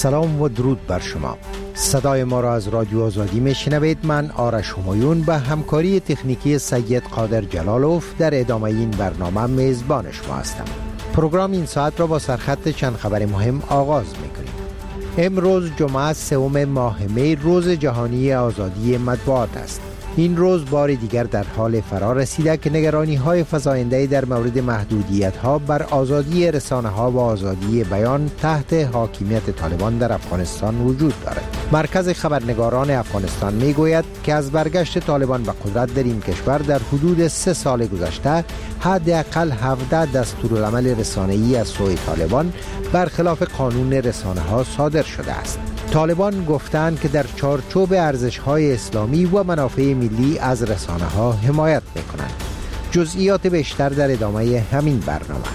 سلام و درود بر شما. صدای ما را از رادیو آزادی میشنوید. من آرش همایون به همکاری تکنیکی سید قادر جلالوف در ادامه این برنامه میزبان شما هستم. پروگرام این ساعت را با سرخط چند خبر مهم آغاز میکنیم. امروز جمعه 3 ماه می روز جهانی آزادی مطبوعات است. این روز بار دیگر در حال فرا رسیده که نگرانی‌های فزاینده در مورد محدودیت‌ها بر آزادی رسانه‌ها و آزادی بیان تحت حاکمیت طالبان در افغانستان وجود دارد. مرکز خبرنگاران افغانستان می‌گوید که از برگشت طالبان به قدرت در این کشور در حدود 3 سال گذشته حداقل 17 دستورالعمل رسانه‌ای از سوی طالبان برخلاف قانون رسانه‌ها صادر شده است. طالبان گفتند که در چارچوب ارزش‌های اسلامی و منافع ملی از رسانه‌ها حمایت می‌کنند. جزئیات بیشتر در ادامه همین برنامه.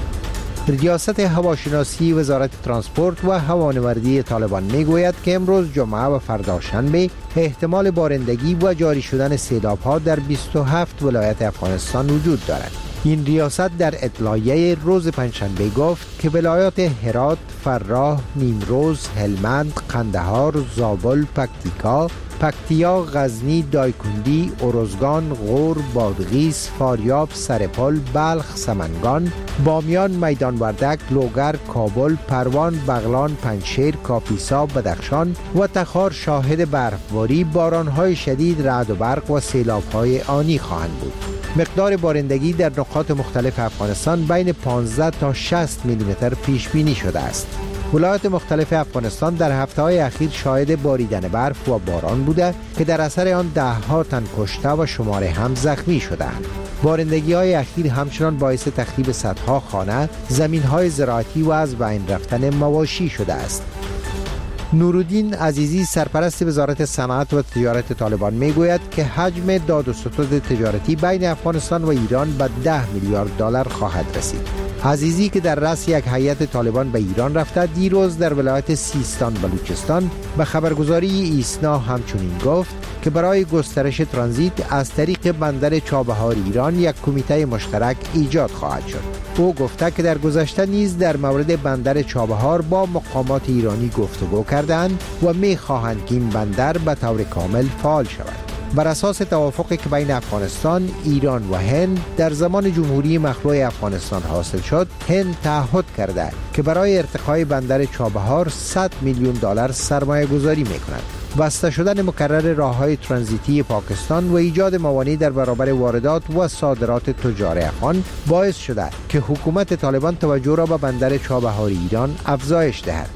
ریاست هواشناسی وزارت ترانسپورت و هوانوردی طالبان می‌گوید که امروز جمعه و فردا شنبه احتمال بارندگی و جاری شدن سیلاب‌ها در 27 ولایت افغانستان وجود دارد. این ریاست در اطلاعیه روز پنجشنبه گفت که ولایات هرات، فراه، نیمروز، هلمند، قندهار، زابل، پکتیا، غزنی، دایکندی، ارزگان، غور، بادغیس، فاریاب، سرپل، بلخ، سمنگان، بامیان، میدان وردک، لوگر، کابل، پروان، بغلان، پنجشیر، کاپیسا، بدخشان و تخار شاهد برفباری، بارانهای شدید، رعد و برق و سیلاب‌های آنی خواهند بود. مقدار بارندگی در نقاط مختلف افغانستان بین 15 تا 60 میلیمتر پیش بینی شده است. ولایات مختلف افغانستان در هفته‌های اخیر شاهد باریدن برف و باران بوده که در اثر آن ده‌ها تن کشته و شماره هم زخمی شده‌اند. بارندگی‌های اخیر همچنان باعث تخریب صدها خانه، زمین‌های زراعتی و از بین رفتن مواشی شده است. نورالدین عزیزی سرپرست وزارت صنعت و تجارت طالبان میگوید که حجم داد و ستد تجارتی بین افغانستان و ایران به 10 میلیارد دلار خواهد رسید. عزیزی که در رأس یک هیئت طالبان به ایران رفته دیروز در ولایت سیستان بلوچستان به خبرگزاری ایسنا همچنین گفت که برای گسترش ترانزیت از طریق بندر چابهار ایران یک کمیته مشترک ایجاد خواهد شد. او گفته که در گذشته نیز در مورد بندر چابهار با مقامات ایرانی گفتگو کردند و می‌خواهند که این بندر به طور کامل فعال شود. بر اساس توافقی که بین افغانستان، ایران و هند در زمان جمهوری مخلوع افغانستان حاصل شد، هند تعهد کرده که برای ارتقای بندر چابهار 100 میلیون دلار سرمایه گذاری می‌کند. بسته شدن مکرر راه‌های ترانزیتی پاکستان و ایجاد موانع در برابر واردات و صادرات تجار افغان باعث شده که حکومت طالبان توجه را به بندر چابهار ایران افزایش دهد.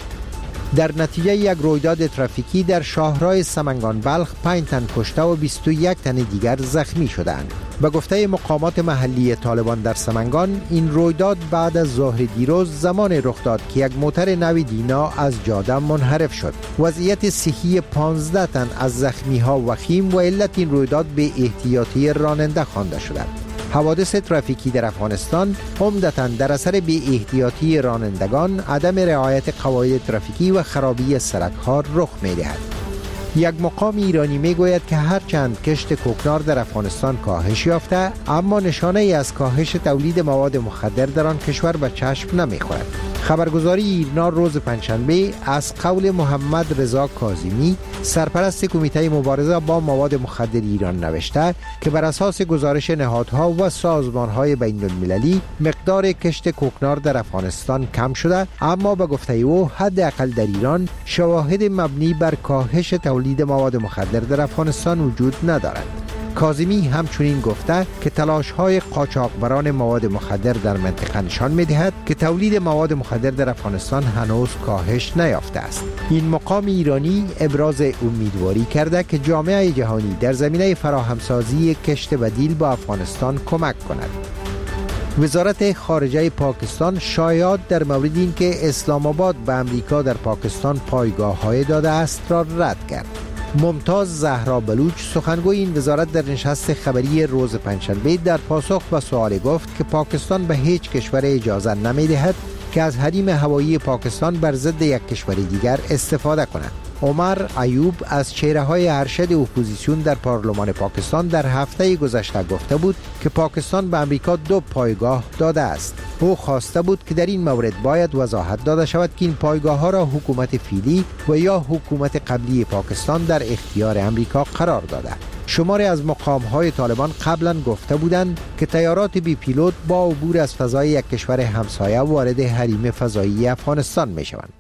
در نتیجه یک رویداد ترافیکی در شاهراه سمنگان بلخ 5 تن کشته و 21 تن دیگر زخمی شدند. به گفته مقامات محلی طالبان در سمنگان، این رویداد بعد از ظهر دیروز زمان رخ داد که یک موتر نو دینا از جاده منحرف شد. وضعیت صحی 15 تن از زخمی‌ها وخیم و علت این رویداد به احتیاطی راننده خوانده شده. حوادث ترافیکی در افغانستان عمدتاً در اثر بی احتیاطی رانندگان، عدم رعایت قواعد ترافیکی و خرابی سړک‌ها رخ می‌دهد. یک مقام ایرانی میگوید که هرچند کشت کوکنار در افغانستان کاهش یافته، اما نشانه ای از کاهش تولید مواد مخدر در آن کشور به چشم نمی‌خورد. خبرگزاری ایرنا روز پنجشنبه از قول محمد رضا کاظمی، سرپرست کمیته مبارزه با مواد مخدر ایران نوشته که بر اساس گزارش نهادها و سازمانهای بین المللی مقدار کشت کوکنار در افغانستان کم شده، اما به گفته او حداقل در ایران شواهد مبنی بر کاهش تولید مواد مخدر در افغانستان وجود ندارد. کاظمی همچنین گفته که تلاش‌های قاچاقبران مواد مخدر در منطقه نشان می‌دهد که تولید مواد مخدر در افغانستان هنوز کاهش نیافته است. این مقام ایرانی ابراز امیدواری کرده که جامعه جهانی در زمینه فراهمسازی کشت بدیل با افغانستان کمک کند. وزارت خارجه پاکستان شایعات در مورد اینکه اسلام آباد به امریکا در پاکستان پایگاه‌های داده است را رد کرد. ممتاز زهرا بلوچ سخنگوی این وزارت در نشست خبری روز پنجشنبه در پاسخ به سوال گفت که پاکستان به هیچ کشور اجازه نمی‌دهد که از حریم هوایی پاکستان بر ضد یک کشور دیگر استفاده کند. عمر ایوب از چهره‌های ارشد اپوزیسیون در پارلمان پاکستان در هفته گذشته گفته بود که پاکستان به امریکا 2 پایگاه داده است. او خواسته بود که در این مورد باید وضاحت داده شود که این پایگاه‌ها را حکومت فعلی و یا حکومت قبلی پاکستان در اختیار امریکا قرار داده. شماری از مقام‌های طالبان قبلا گفته بودند که طیارات بی پیلوت با عبور از فضای یک کشور همسایه وارد حریم فضایی افغانستان می‌شوند.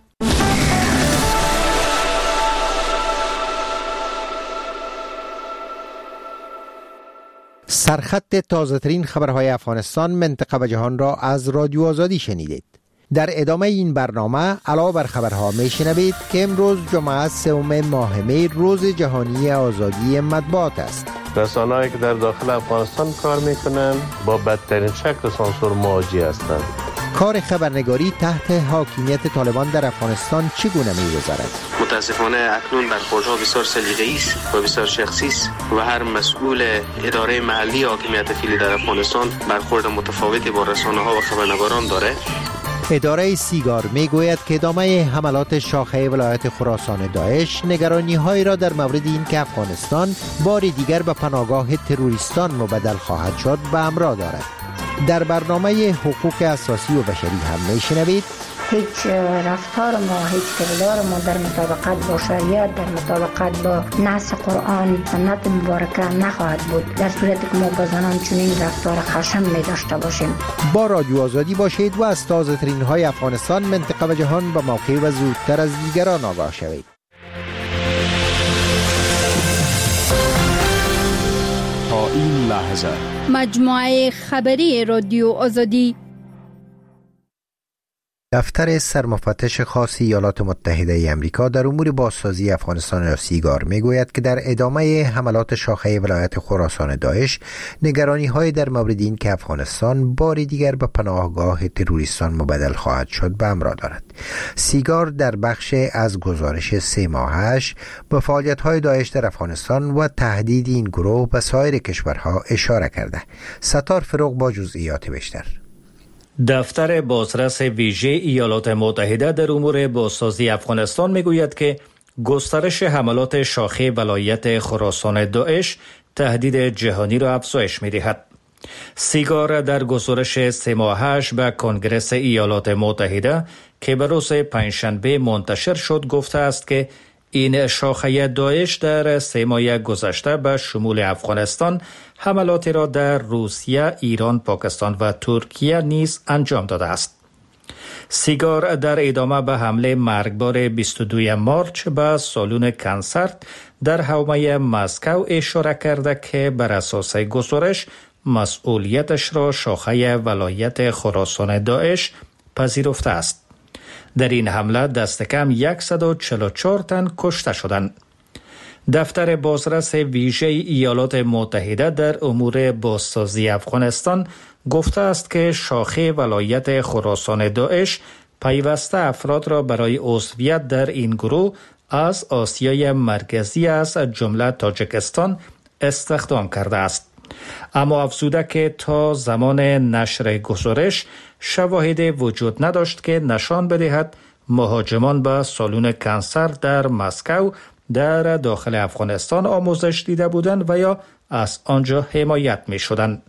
سرخط تازه‌ترین خبرهای افغانستان، منطقه و جهان را از رادیو آزادی شنیدید. در ادامه این برنامه علاوه بر خبرها میشنوید که امروز جمعه 3 ماه می روز جهانی آزادی مطبوعات است. رسانه‌ای که در داخل افغانستان کار میکنند با بدترین شکل سانسور مواجه هستند. کار خبرنگاری تحت حاکمیت طالبان در افغانستان چگونه می‌گذرد؟ متاسفانه اکنون برخوردها بسیار سلیقه‌ای است و بسیار شخصی است و هر مسئول اداره محلی حاکمیت فعلی در افغانستان برخورد متفاوتی با رسانه‌ها و خبرنگاران داره. اداره سیگار میگوید که ادامه حملات شاخه ولایت خراسان داعش نگرانی‌هایی را در مورد این که افغانستان بار دیگر به پناهگاه تروریستان مبدل خواهد شد به همراه دارد. در برنامه حقوق اساسی و بشری هم میشنوید هیچ رفتار ما، هیچ کردار ما در مطابقت با شریعت، در مطابقت با نص قرآن سنت مبارکه نخواهد بود در صورتی که ما با زنان چنین رفتار خشن می داشته باشیم. با رادیو آزادی باشید و از تازه ترین های افغانستان، منطقه و جهان به موقع و زودتر از دیگران آگاه شوید. تا این لحظه مجموعه خبری رادیو آزادی. دفتر سرمفتش خاص ایالات متحده ای آمریکا در امور بازسازی افغانستان یا سیگار میگوید که در ادامه حملات شاخه ولایت خراسان داعش نگرانی‌های در مورد این که افغانستان بار دیگر به پناهگاه تروریستان مبدل خواهد شد به همراه دارد. سیگار در بخش از گزارش 3 ماهش به فعالیت‌های داعش در افغانستان و تهدید این گروه به سایر کشورها اشاره کرده. ستار فروغ با جزئیات بیشتر. دفتر بازرس ویژه ایالات متحده در امور بازسازی افغانستان میگوید که گسترش حملات شاخه ولایت خراسان داعش تهدید جهانی را افزایش می‌دهد. سیگار در گزارش 3 ماهش به کنگره ایالات متحده که به روز پنجشنبه منتشر شد گفته است که این شاخه داعش در 3 ماه گذشته به شمول افغانستان حملاتی را در روسیه، ایران، پاکستان و ترکیه نیز انجام داده است. سیگار در ادامه به حمله مرگبار 22 مارچ به سالن کنسرت در حومه مسکو اشاره کرده که بر اساس گزارش مسئولیتش را شاخه ولایت خراسان داعش پذیرفته است. در این حمله دست کم 144 تن کشته شدند. دفتر بازرس ویژه ایالات متحده در امور بازسازی افغانستان گفته است که شاخه ولایت خراسان داعش پیوسته افراد را برای عضویت در این گروه از آسیای مرکزی از جمله تاجیکستان استخدام کرده است. اما افزوده که تا زمان نشر گزارش شواهدی وجود نداشت که نشان بدهد مهاجمان به سالن کنسرت در مسکو در داخل افغانستان آموزش دیده بودند و یا از آنجا حمایت می شدند.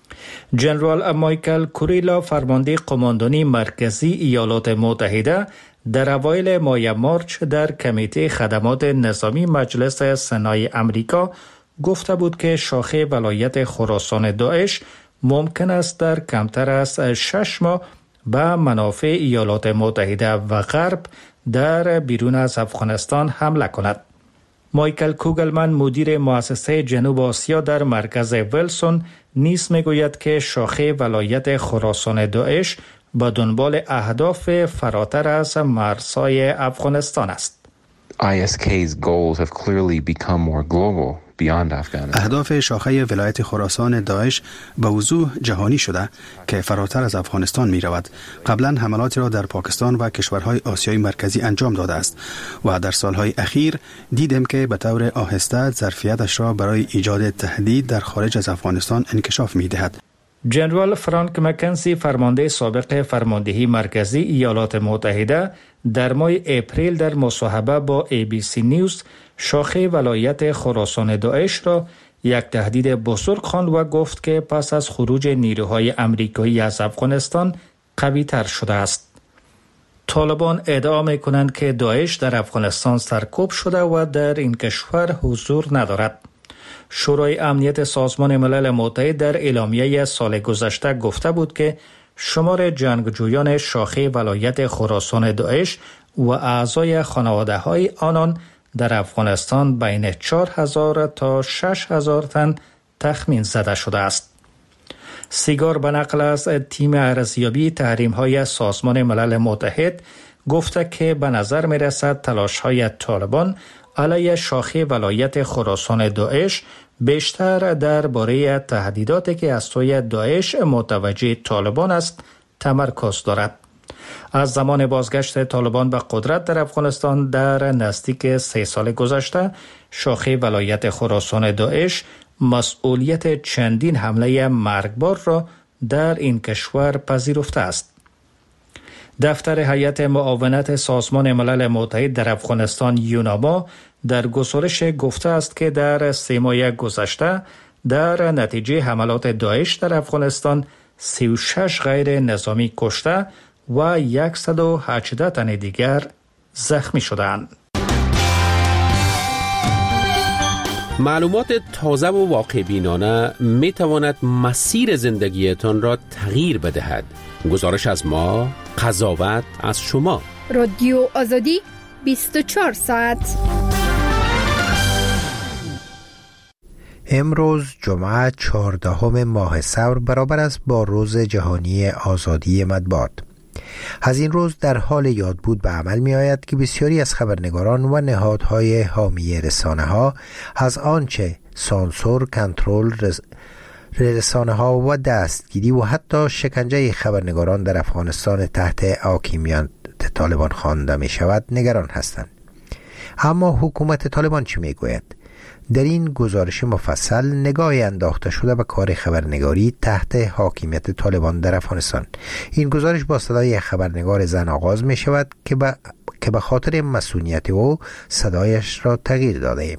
جنرال مایکل کوریلا فرمانده قماندانی مرکزی ایالات متحده در اوایل ماه مارچ در کمیته خدمات نظامی مجلس سنای امریکا گفته بود که شاخه ولایت خراسان داعش ممکن است در کمتر از 6 ماه به منافع ایالات متحده و غرب در بیرون از افغانستان حمله کند. مایکل کوگلمن مدیر مؤسسه جنوب آسیا در مرکز ویلسون نیز میگوید که شاخه ولایت خراسان داعش به دنبال اهداف فراتر از مرزهای افغانستان است. ISK's goals have clearly become more global beyond Afghanistan. اهداف شاخه ولایت خراسان داعش به وضوح جهانی شده که فراتر از افغانستان می رود. قبلا حملاتی را در پاکستان و کشورهای آسیای مرکزی انجام داده است و در سالهای اخیر دیدیم که به طور آهسته ظرفیتش را برای ایجاد تهدید در خارج از افغانستان انکشاف می دهد. جنرال فرانک مکنزی فرمانده سابق فرماندهی مرکزی ایالات متحده در ماه اپریل در مصاحبه با ABC نیوز شاخه ولایت خراسان داعش را یک تهدید بزرگ خواند و گفت که پس از خروج نیروهای امریکایی از افغانستان قوی تر شده است. طالبان ادعا می کنند که داعش در افغانستان سرکوب شده و در این کشور حضور ندارد. شورای امنیت سازمان ملل متحد در اعلامیه سال گذشته گفته بود که شمار جنگجویان شاخه ولایت خراسان داعش و اعضای خانواده های آنان در افغانستان بین 4000 تا 6000 تن تخمین زده شده است. سیگار به نقل از تیم ارزیابی تحریم های سازمان ملل متحد گفته که به نظر می رسد تلاش های طالبان علیه شاخه ولایت خراسان داعش بیشتر درباره تهدیداتی که از سوی داعش متوجه طالبان است تمرکز دارد. از زمان بازگشت طالبان به قدرت در افغانستان در نزدیک 3 سال گذشته، شاخه ولایت خراسان داعش مسئولیت چندین حمله مرگبار را در این کشور پذیرفته است. دفتر هیئت معاونت سازمان ملل متحد در افغانستان یوناما در گزارش گفته است که در 3 ماه گذشته در نتیجه حملات داعش در افغانستان 36 غیر نظامی کشته و 118 تن دیگر زخمی شدند. معلومات تازه و واقع بینانه می تواند مسیر زندگیتان را تغییر بدهد. گزارش از ما، قضاوت از شما. رادیو آزادی 24 ساعت. امروز جمعه 14 ماه ثور برابر است با روز جهانی آزادی مطبوعات. از این روز در حال یاد بود به عمل می آید که بسیاری از خبرنگاران و نهادهای حامی رسانه ها از آنچه سانسور، کنترل رسانه ها و دستگیری و حتی شکنجه خبرنگاران در افغانستان تحت حاکمیت طالبان خوانده می شود نگران هستند. اما حکومت طالبان چه می گوید؟ در این گزارش مفصل نگاهی انداخته شده به کار خبرنگاری تحت حاکمیت طالبان در افغانستان. این گزارش با صدای خبرنگار زن آغاز می شود که به خاطر مسئولیت او صدایش را تغییر داده ایم.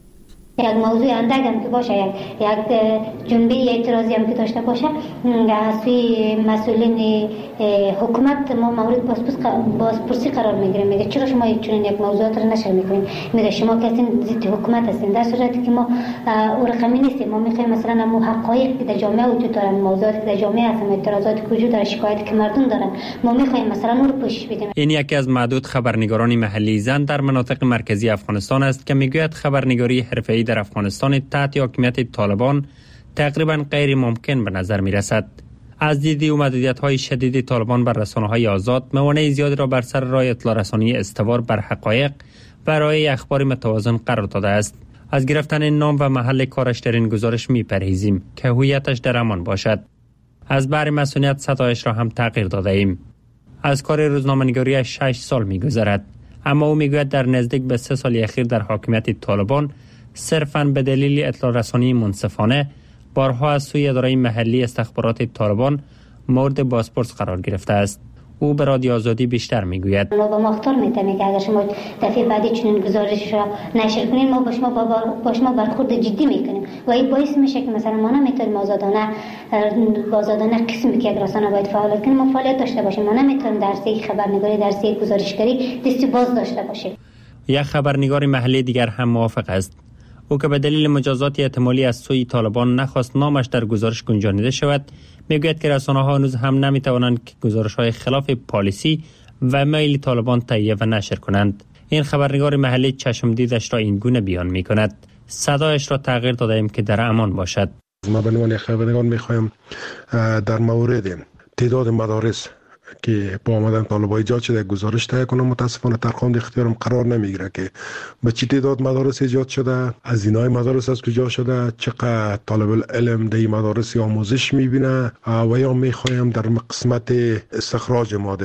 یک موضوع اندک هم که باشه، یک جنبه اعتراضی هم که داشته باشه، از سوی مسئولین حکومت ما مورد بازپرسی قرار میگیریم. میگه چرا شما چنین یک موضوعات را نشر میکنین؟ میگه شما کسی ضد حکومت هستین، در صورتی که ما او رقمی نیستیم. ما میخوایم مثلا همون حقایق که در جامعه وجود دارن، موضوعاتی که در جامعه هستن، اعتراضاتی که وجود داره، شکایتی که مردم دارن، ما میخوایم مثلا اون رو پوشش بدیم. این یکی از معدود خبرنگاران محلی زن در مناطق مرکزی افغانستان است که میگوید خبرنگاری حرفه‌ای در افغانستان تحت حاکمیت طالبان تقریبا غیر ممکن به نظر می رسد. از دید او محدودیت‌های شدید طالبان بر رسانه‌های آزاد موانع زیادی را بر سر راه اطلاع رسانی استوار بر حقایق و ارائه اخبار متوازن قرار داده است. از گرفتن نام و محل کارش در این گزارش می پرهیزیم که هویتش در امان باشد. از بر مسئولیت صدایش را هم تغییر داده ایم. از کار روزنامه‌نگاری 6 سال می گذرد، اما او می گوید در نزدیک به 3 سال اخیر در حاکمیت طالبان صرفاً به دلیل اطلاع رسانی منصفانه بارها از سوی اداره محلی استخبارات طالبان مورد بازپرس قرار گرفته است. او به رادیو آزادی بیشتر میگوید: ما با مختار میتونیم که اگر شما دفعه بعدی چنین گزارش را نشر کنین، ما با شما برخورد جدی میکنیم و این باعث میشه که مثلا ما نمیتونیم آزادانه قسمی که یک رسانه باید فعالیت کنیم ما فعالیت داشته باشیم. ما نمیتونیم درسی خبرنگاری، درسی گزارشگری دستی باز داشته باشیم. یک خبرنگار محلی دیگر هم موافق است. او که به دلیل مجازات احتمالی از سوی طالبان نخواست نامش در گزارش گنجانیده شود، میگوید که رسانه‌ها هنوز هم نمیتوانند که گزارش‌های خلاف پالیسی و میل طالبان تهیه و نشر کنند. این خبرنگار محلی چشم دیدش را این گونه بیان میکند: صدایش را تغییر دادیم که در امان باشد. ما به عنوان خبرنگار میخوایم در مورد تعداد مدارس که با آمدن طالبان ایجاد شده گزارش تهیه کنم. متاسفانه در خوند اختیارم قرار نمیگیره که به چه تعداد مدارس ایجاد شده، هزینه‌های مدارس از کجا شده، چقدر طالب العلم در مدارس آموزش میبینه و یا میخوایم در قسمت استخراج مادن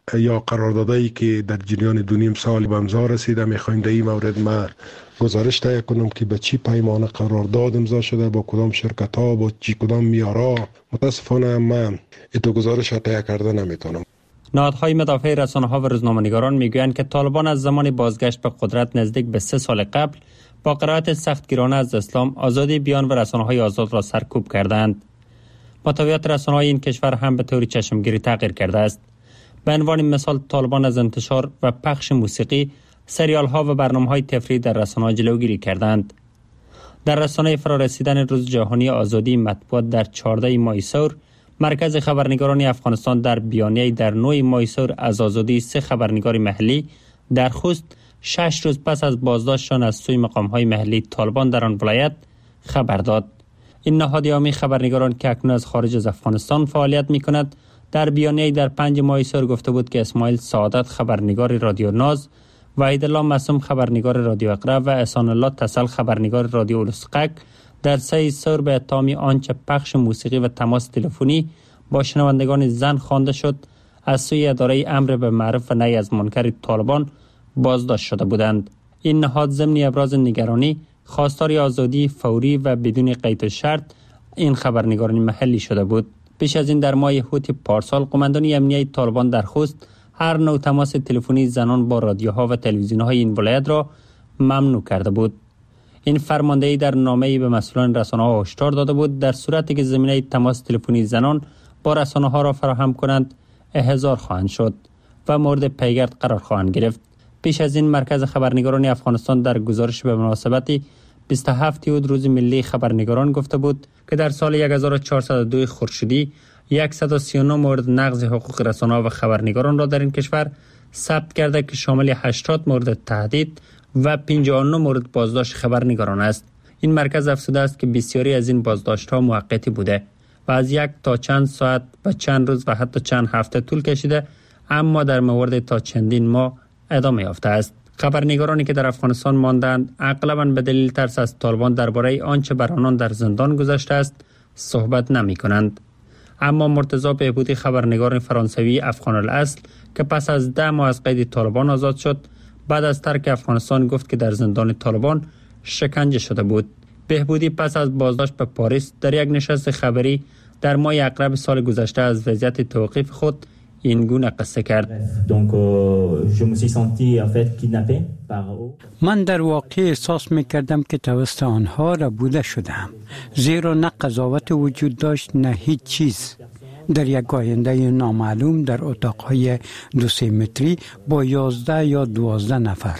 یا قراردادایی که در جریان 2.5 سال به امضا رسیده، میخوایم در این مورد ما گزارش تهیه کنم که به چی پیمانه قرارداد امضا شده، با کدام شرکت ها، با چی کدام میارا. متاسفانه من ایتو گزارش تهیه کرده نمیتونم. نهادهای مدافع رسانه‌ها و روزنامه‌نگاران میگویند که طالبان از زمان بازگشت به قدرت نزدیک به 3 سال قبل با قرائت سختگیرانه از اسلام آزادی بیان و رسانه‌های آزاد را سرکوب کردند. محتویات رسانه‌های این کشور هم به طور چشمگیری تغییر کرده است. به عنوان مثال طالبان از انتشار و پخش موسیقی، سریال‌ها و برنامه‌های تفریحی در رسانه‌ها جلوگیری کردند. در رسانه فرارسیدن روز جهانی آزادی مطبوعات در 14 ماه سور، مرکز خبرنگاران افغانستان در بیانیه‌ای در 9 ماه سور از آزادی 3 خبرنگار محلی در خوست 6 روز پس از بازداشتشان از سوی مقام‌های محلی طالبان در آن ولایت خبر داد. این نهاد یامی خبرنگاران که اکنون از خارج از افغانستان فعالیت می‌کند در بیانیه‌ای در 5 ماه سور گفته بود که اسماعیل سعادت خبرنگار رادیو ناز، وحیدالله معصوم خبرنگار رادیو اقرا و احسان الله تسل خبرنگار رادیو الاسقاق در 3 سور به اتهام آنچه پخش موسیقی و تماس تلفنی با شنوندگان زن خوانده شد از سوی اداره امر به معروف و نهی از منکر طالبان بازداشت شده بودند. این نهاد ضمن ابراز نگرانی خواستار آزادی فوری و بدون قید و شرط این خبرنگاران محلی شده بود. پیش از این در ماه هوت پارسال قماندانی امنیتی طالبان در خوست هر نوع تماس تلفنی زنان با رادیوها و تلویزیون‌های این ولایت را ممنوع کرده بود. این فرماندهی در نامه‌ای به مسئولان رسانه‌ها هشدار داده بود در صورتی که زمینه تماس تلفنی زنان با رسانه‌ها را فراهم کنند احضار خواهند شد و مورد پیگرد قرار خواهند گرفت. پیش از این مرکز خبرنگاران افغانستان در گزارش به مناسبت 27 اود روز ملی خبرنگاران گفته بود که در سال 1402 خورشیدی 139 مورد نقض حقوق رسانه‌ها و خبرنگاران را در این کشور ثبت کرده که شامل 80 مورد تهدید و 59 مورد بازداشت خبرنگاران است. این مرکز افزوده است که بسیاری از این بازداشت‌ها موقتی بوده و از 1 تا چند ساعت و چند روز و حتی چند هفته طول کشیده، اما در مورد تا چندین ماه ادامه یافته است. خبرنگارانی که در افغانستان ماندند اغلباً به دلیل ترس از طالبان درباره آنچه بر آنان در زندان گذشته است صحبت نمی‌کنند. اما مرتضی بهبودی خبرنگار فرانسوی افغان الاصل که پس از 10 ماه از قید طالبان آزاد شد، بعد از ترک افغانستان گفت که در زندان طالبان شکنجه شده بود. بهبودی پس از بازداشت به پاریس در یک نشست خبری در ماه اکرب سال گذشته از وضعیت توقیف خود این گونه قصه کرد. من در واقع احساس می‌کردم که توسط آنها ربوده شدم، زیرا نه قضاوت وجود داشت نه هیچ چیز. در یک آینده نامعلوم در اتاق‌های 2 متری با 11 یا 12 نفر.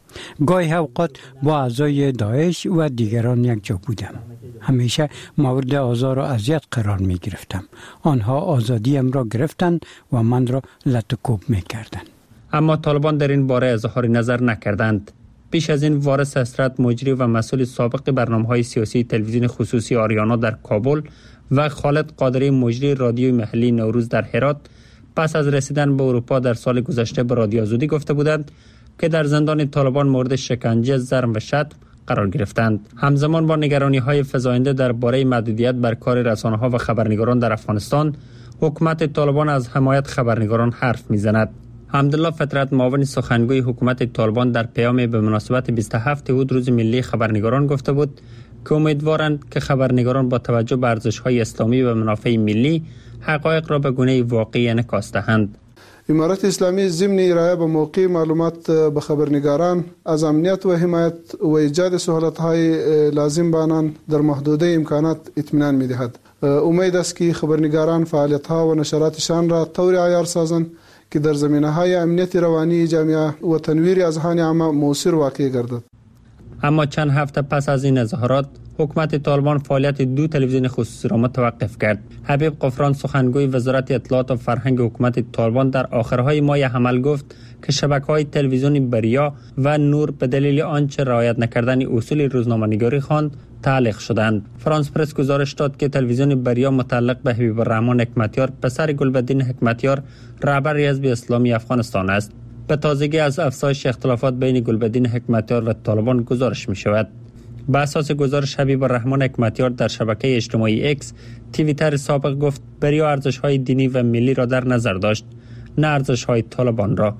گاهی اوقات با اعضای داعش و دیگران یک جا بودم. همیشه مورد آزار و اذیت قرار می گرفتم. آنها آزادیم را گرفتند و من را لطکوب می کردند. اما طالبان در این باره اظهار نظر نکردند. پیش از این وارث اسرت مجری و مسئول سابق برنامه‌های سیاسی تلویزیون خصوصی آریانا در کابل و خالد قادری مجری رادیوی محلی نوروز در هرات پس از رسیدن به اروپا در سال گذشته به رادیو آزادی گفته بودند که در زندان طالبان مورد شکنجه، ضرب و شتم قرار گرفتند. همزمان با نگرانی‌های فزاینده درباره محدودیت بر کار رسانه‌ها و خبرنگاران در افغانستان، حکومت طالبان از حمایت خبرنگاران حرف می‌زند. حمدالله فطرت معاون سخنگوی حکومت طالبان در پیامی به مناسبت 27 اود روز ملی خبرنگاران گفته بود که امیدوارند که خبرنگاران با توجه به ارزش‌های اسلامی و منافع ملی حقایق را به گونه واقعی انعکاس دهند. امارت اسلامی ضمن ارائه به موقع معلومات به خبرنگاران از امنیت و حمایت و ایجاد سهولت‌های لازم به آنان در محدوده امکانات اطمینان می‌دهد. امید است که خبرنگاران فعالیت‌ها و نشراتشان را طور عیار سازند که در زمینه‌های امنیت روانی جامعه و تنویر اذهان عامه مؤثر واقع گردد. اما چند هفته پس از این اظهارات، حکومت طالبان فعالیت 2 تلویزیون خصوصی را متوقف کرد. حبیب قفران سخنگوی وزارت اطلاعات و فرهنگ حکومت طالبان در آخرهای ماه حمل گفت که شبکه‌های تلویزیونی بریا و نور به دلیل آنچه رعایت نکردن اصول روزنامه‌نگاری خواند تعلیق شدند. فرانس پرس گزارش داد که تلویزیون بریا متعلق به حبیب الرحمن حکمتیار پسر گلبدین حکمتیار رهبر حزب اسلامی افغانستان است. به تازگی از افزایش اختلافات بین گلبدین حکمتیار و طالبان گزارش می شود. به اساس گزارش حبیب الرحمن حکمتیار در شبکه اجتماعی اکس توییتر سابق گفت بریا ارزش‌های دینی و ملی را در نظر داشت، نه ارزش‌های طالبان را.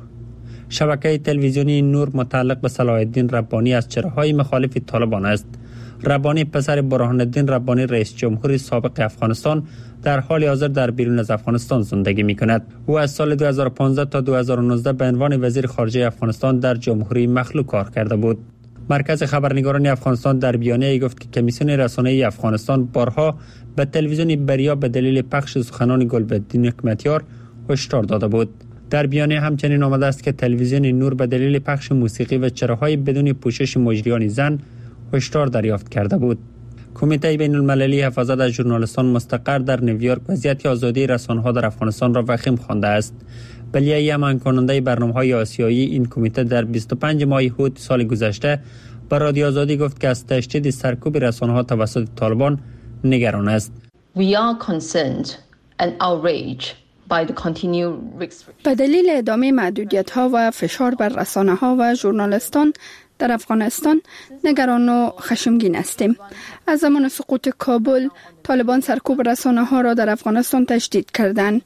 شبکه تلویزیونی نور متعلق به صلاح الدین ربانی از چهره‌های مخالف طالبان است. ربانی پسر برهان الدین ربانی رئیس جمهور سابق افغانستان در حال حاضر در بیرون از افغانستان زندگی می‌کند. او از سال 2015 تا 2019 به عنوان وزیر خارجه افغانستان در جمهوری مخلوع کار کرده بود. مرکز خبرنگاران افغانستان در بیانیه گفت که کمیسیون رسانه‌ای افغانستان بارها به تلویزیون بریا به دلیل پخش سخنان گلبدین حکمتیار هشدار داده بود. در بیانیه همچنین آمده است که تلویزیون نور به دلیل پخش موسیقی و چراهای بدون پوشش مجریان زن هشدار دریافت کرده بود. کمیته بین المللی حفاظت از ژورنالیستان مستقر در نیویورک وضعیت آزادی رسانه‌ها در افغانستان را وخیم خوانده است. بلیه امان کننده برنامه‌های آسیایی این کمیته در 25 ماه هوت سال گذشته به رادیو آزادی گفت که از تشدید سرکوب رسانه‌ها توسط طالبان نگران است. We are concerned and outraged by the continued به دلیل ادامه محدودیت‌ها و فشار بر رسانه‌ها و ژورنالیستان در افغانستان نگران و خشمگین هستیم. از زمان سقوط کابل، طالبان سرکوب رسانه‌ها را در افغانستان تشدید کردند.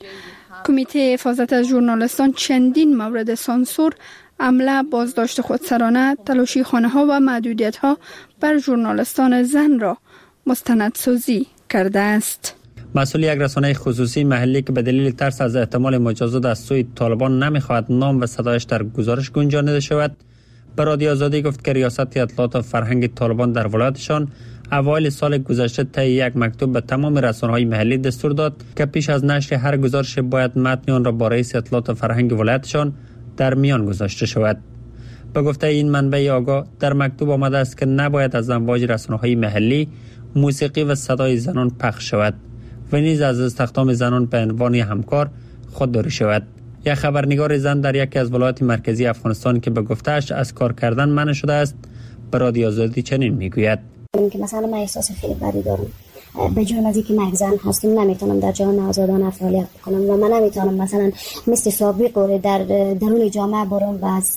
کمیته حفاظت از ژورنالیستان چندین مورد سانسور، حمله، بازداشت خودسرانه، تلاشی خانه‌ها و محدودیت‌ها بر ژورنالیستان زن را مستندسازی کرده است. مسئول یک رسانه خصوصی محلی که به دلیل ترس از احتمال مجازات از سوی طالبان نمی‌خواهد نام و صدایش در گزارش گنجانیده شود، به رادیو آزادی گفت که ریاست اطلاعات و فرهنگ طالبان در ولایتشان اوایل سال گذشته طی یک مکتوب به تمام رسانه‌های محلی دستور داد که پیش از نشر هر گزارش باید متن آن را با رئیس اطلاعات و فرهنگ ولایتشان در میان گذاشته شود. به گفته این منبع آگاه در مکتوب آمده است که نباید از امواج رسانه‌های محلی موسیقی و صدای زنان پخش شود و نیز از استخدام زنان به عنوان همکار خودداری شود. یک خبرنگار زن در یکی از ولایات مرکزی افغانستان که به گفته‌اش از کار کردن منع شده است، به رادیو آزادی چنین میگوید: که مثلا من احساس خیلی بدی دارم، به جرم از اینکه من زن هستم نمیتونم در جهان آزادانه فعالیت کنم و من نمیتونم مثلا مثل سابق در درون جامعه برم و از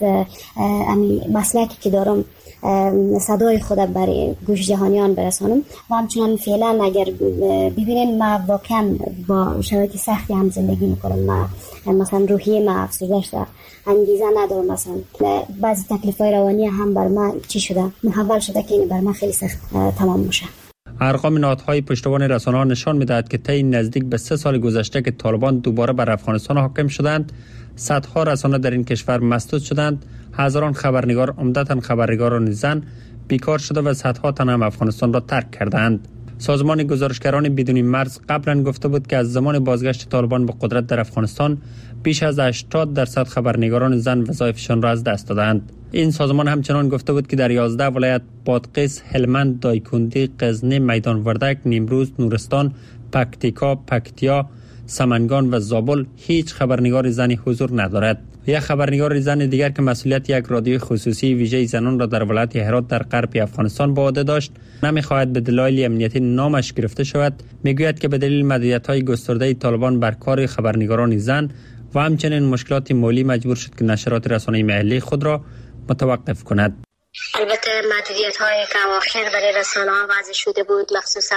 مسلکی که دارم صدای خود برای گوش جهانیان برسانم. و همچنان فعلا اگر ببینین من واقعا با شرایط سختی هم زندگی میکنم، مثلا روحیه من افسرده شده، انگیزه ندارم، مثلا بعضی تکلیف‌های روانی هم بر من چی شده محول شده که این بر من خیلی سخت تمام میشه. ارقام نهادهای پشتیبان رسانه‌ها نشان می‌دهد که طی نزدیک به 3 سال گذشته که طالبان دوباره بر افغانستان حاکم شدند، صدها رسانه در این کشور مسدود شدند، هزاران خبرنگار، عمدتاً خبرنگاران زن، بیکار شده و صدها تن هم افغانستان را ترک کردند. سازمان گزارشگران بدون مرز قبلا گفته بود که از زمان بازگشت طالبان به قدرت در افغانستان بیش از 80% خبرنگاران زن وظایفشان را از دست دادند. این سازمان همچنان گفته بود که در 11 ولایت بادغیس، هلمند، دایکندی، غزنی، میدان وردک، نیمروز، نورستان، پکتیکا، پکتیا، سمنگان و زابل هیچ خبرنگار زنی حضور ندارد. یک خبرنگار زن دیگر که مسئولیت یک رادیو خصوصی ویژه زنان را در ولایت هرات در غرب افغانستان به عهده داشت، نمی‌خواهد به دلایل امنیتی نامش گرفته شود. میگوید که به دلیل محدودیت‌های گسترده طالبان بر کار خبرنگاران زن و همچنین مشکلات مالی مجبور شد که نشرات رسانه‌ای محلی خود را متوقف کند. البته محدودیت‌های که اواخر برای رسانه‌ها وضع شده بود، مخصوصا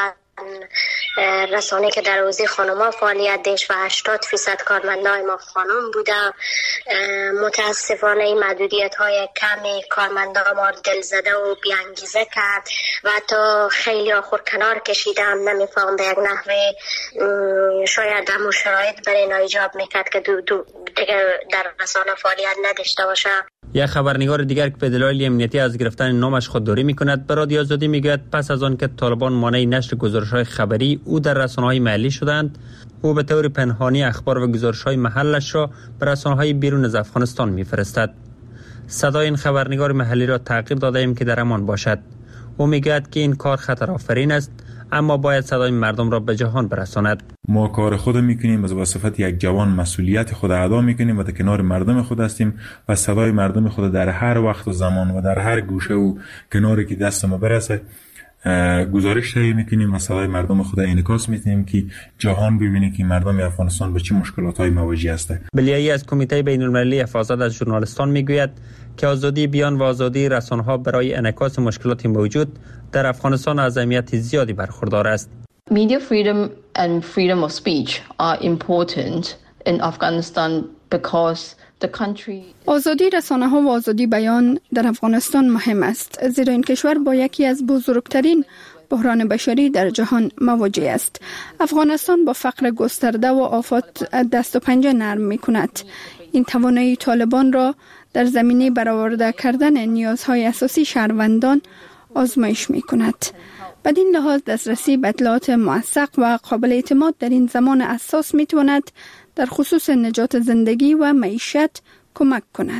رسانه که در حوزه خانم‌ها فعالیت داشت و 80% کارمندای ما خانم بوده. متاسفانه این محدودیت‌های کمی کارمندا ما دلزده و بی‌انگیزه کرد و حتی خیلی آخر کنار کشیدن، نمی‌فهم به یک نحوه شاید همون شرایط برای اینا ایجاب میکرد که دیگه در رسانه فعالیت نداشته باشه. یک خبرنگار دیگر که به دلایل امنیتی از گرفتن نامش خودداری میکند به رادیو آزادی میگوید پس از آن که طالبان مانع نشر گزارش‌های خبری او در رسانه‌های محلی شدند، او به طور پنهانی اخبار و گزارش‌های محلش را به رسانه‌های بیرون از افغانستان میفرستد. صدای این خبرنگار محلی را تغییر داده ایم که در امان باشد. او میگوید که این کار خطرآفرین است، اما باید صدای مردم را به جهان برساند. ما کار خود میکنیم و به صفت یک جوان مسئولیت خود ادا میکنیم و در کنار مردم خود هستیم و صدای مردم خود در هر وقت و زمان و در هر گوشه و کناری که دست ما برسه گزارش تهیه میکنیم و صدای مردم خود انعکاس میدیم که جهان ببینه که مردم افغانستان به چه مشکلات‌های مواجه هستند. بلیایی از کمیته بین‌المللی حفاظت از ژورنالیستان میگوید که آزادی بیان و آزادی رسانه‌ها برای انعکاس مشکلات موجود در افغانستان از اهمیت زیادی برخوردار است. Media freedom and freedom of speech are important in Afghanistan آزادی رسانه ها و آزادی بیان در افغانستان مهم است، زیرا این کشور با یکی از بزرگترین بحران بشری در جهان مواجه است. افغانستان با فقر گسترده و آفات دست و پنجه نرم می کند. این توانایی طالبان را در زمینه برآورده کردن نیازهای اساسی شهروندان آزمایش می کند. بدین لحاظ دسترسی به اطلاعات موثق و قابل اعتماد در این زمان حساس می تواند در خصوص نجات زندگی و معیشت کمک کند.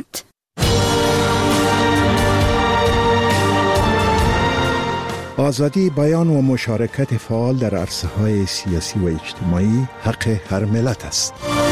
آزادی بیان و مشارکت فعال در عرصه‌های سیاسی و اجتماعی حق هر ملت است.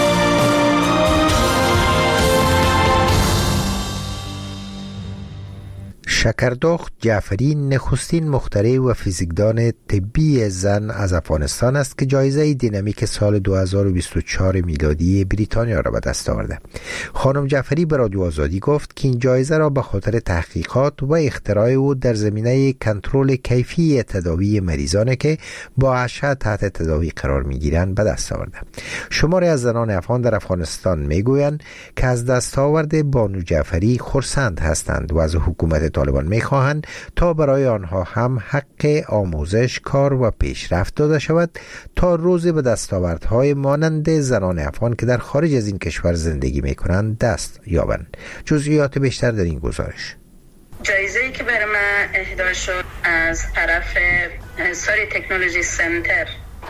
شکردخت جعفری نخستین مخترع و فیزیکدان طبی زن از افغانستان است که جایزه دینامیک سال 2024 میلادی بریتانیا را به دست آورده. خانم جعفری به رادیو آزادی گفت که این جایزه را به خاطر تحقیقات و اختراع او در زمینه کنترل کیفی تداوی مریضانی که با اشعه تحت تداوی قرار میگیرند به دست آورده. شماری از زنان افغان در افغانستان میگویند که از دستاورد بانو جعفری خرسند هستند و از حکومت طالبان میخواهند تا برای آنها هم حق آموزش، کار و پیشرفت داده شود تا روزی به دستاوردهای مانند زنان افغان که در خارج از این کشور زندگی میکنند دست یابند. جزئیات بیشتر در این گزارش. جایزه‌ای که برای من اهدا شد از طرف ساری تکنولوژی سنتر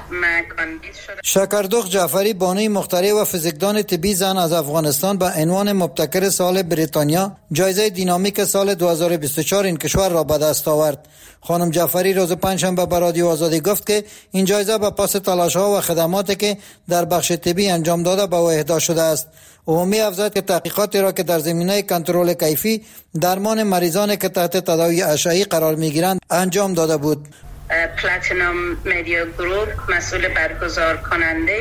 شکردخت جعفری بانوی مخترع و فیزیکدان طبی زن از افغانستان به عنوان مبتکر سال بریتانیا جایزه دینامیک سال 2024 این کشور را به دست آورد. خانم جعفری روز پنجشنبه به رادیو آزادی گفت که این جایزه به پس تلاش‌ها و خدماتی که در بخش طبی انجام داده به او اهدا شده است. عمومی افزود که تحقیقاتی را که در زمینه کنترل کیفی درمان مریضانی که تحت تداوی اشعه‌ای قرار می‌گیرند انجام داده بود. پلاتینوم مدیا گروپ مسئول برگزار کننده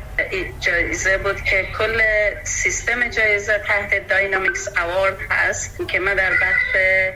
جایزه بود که کل سیستم جایزه تحت داینامیکس اوارد هست که من در بخش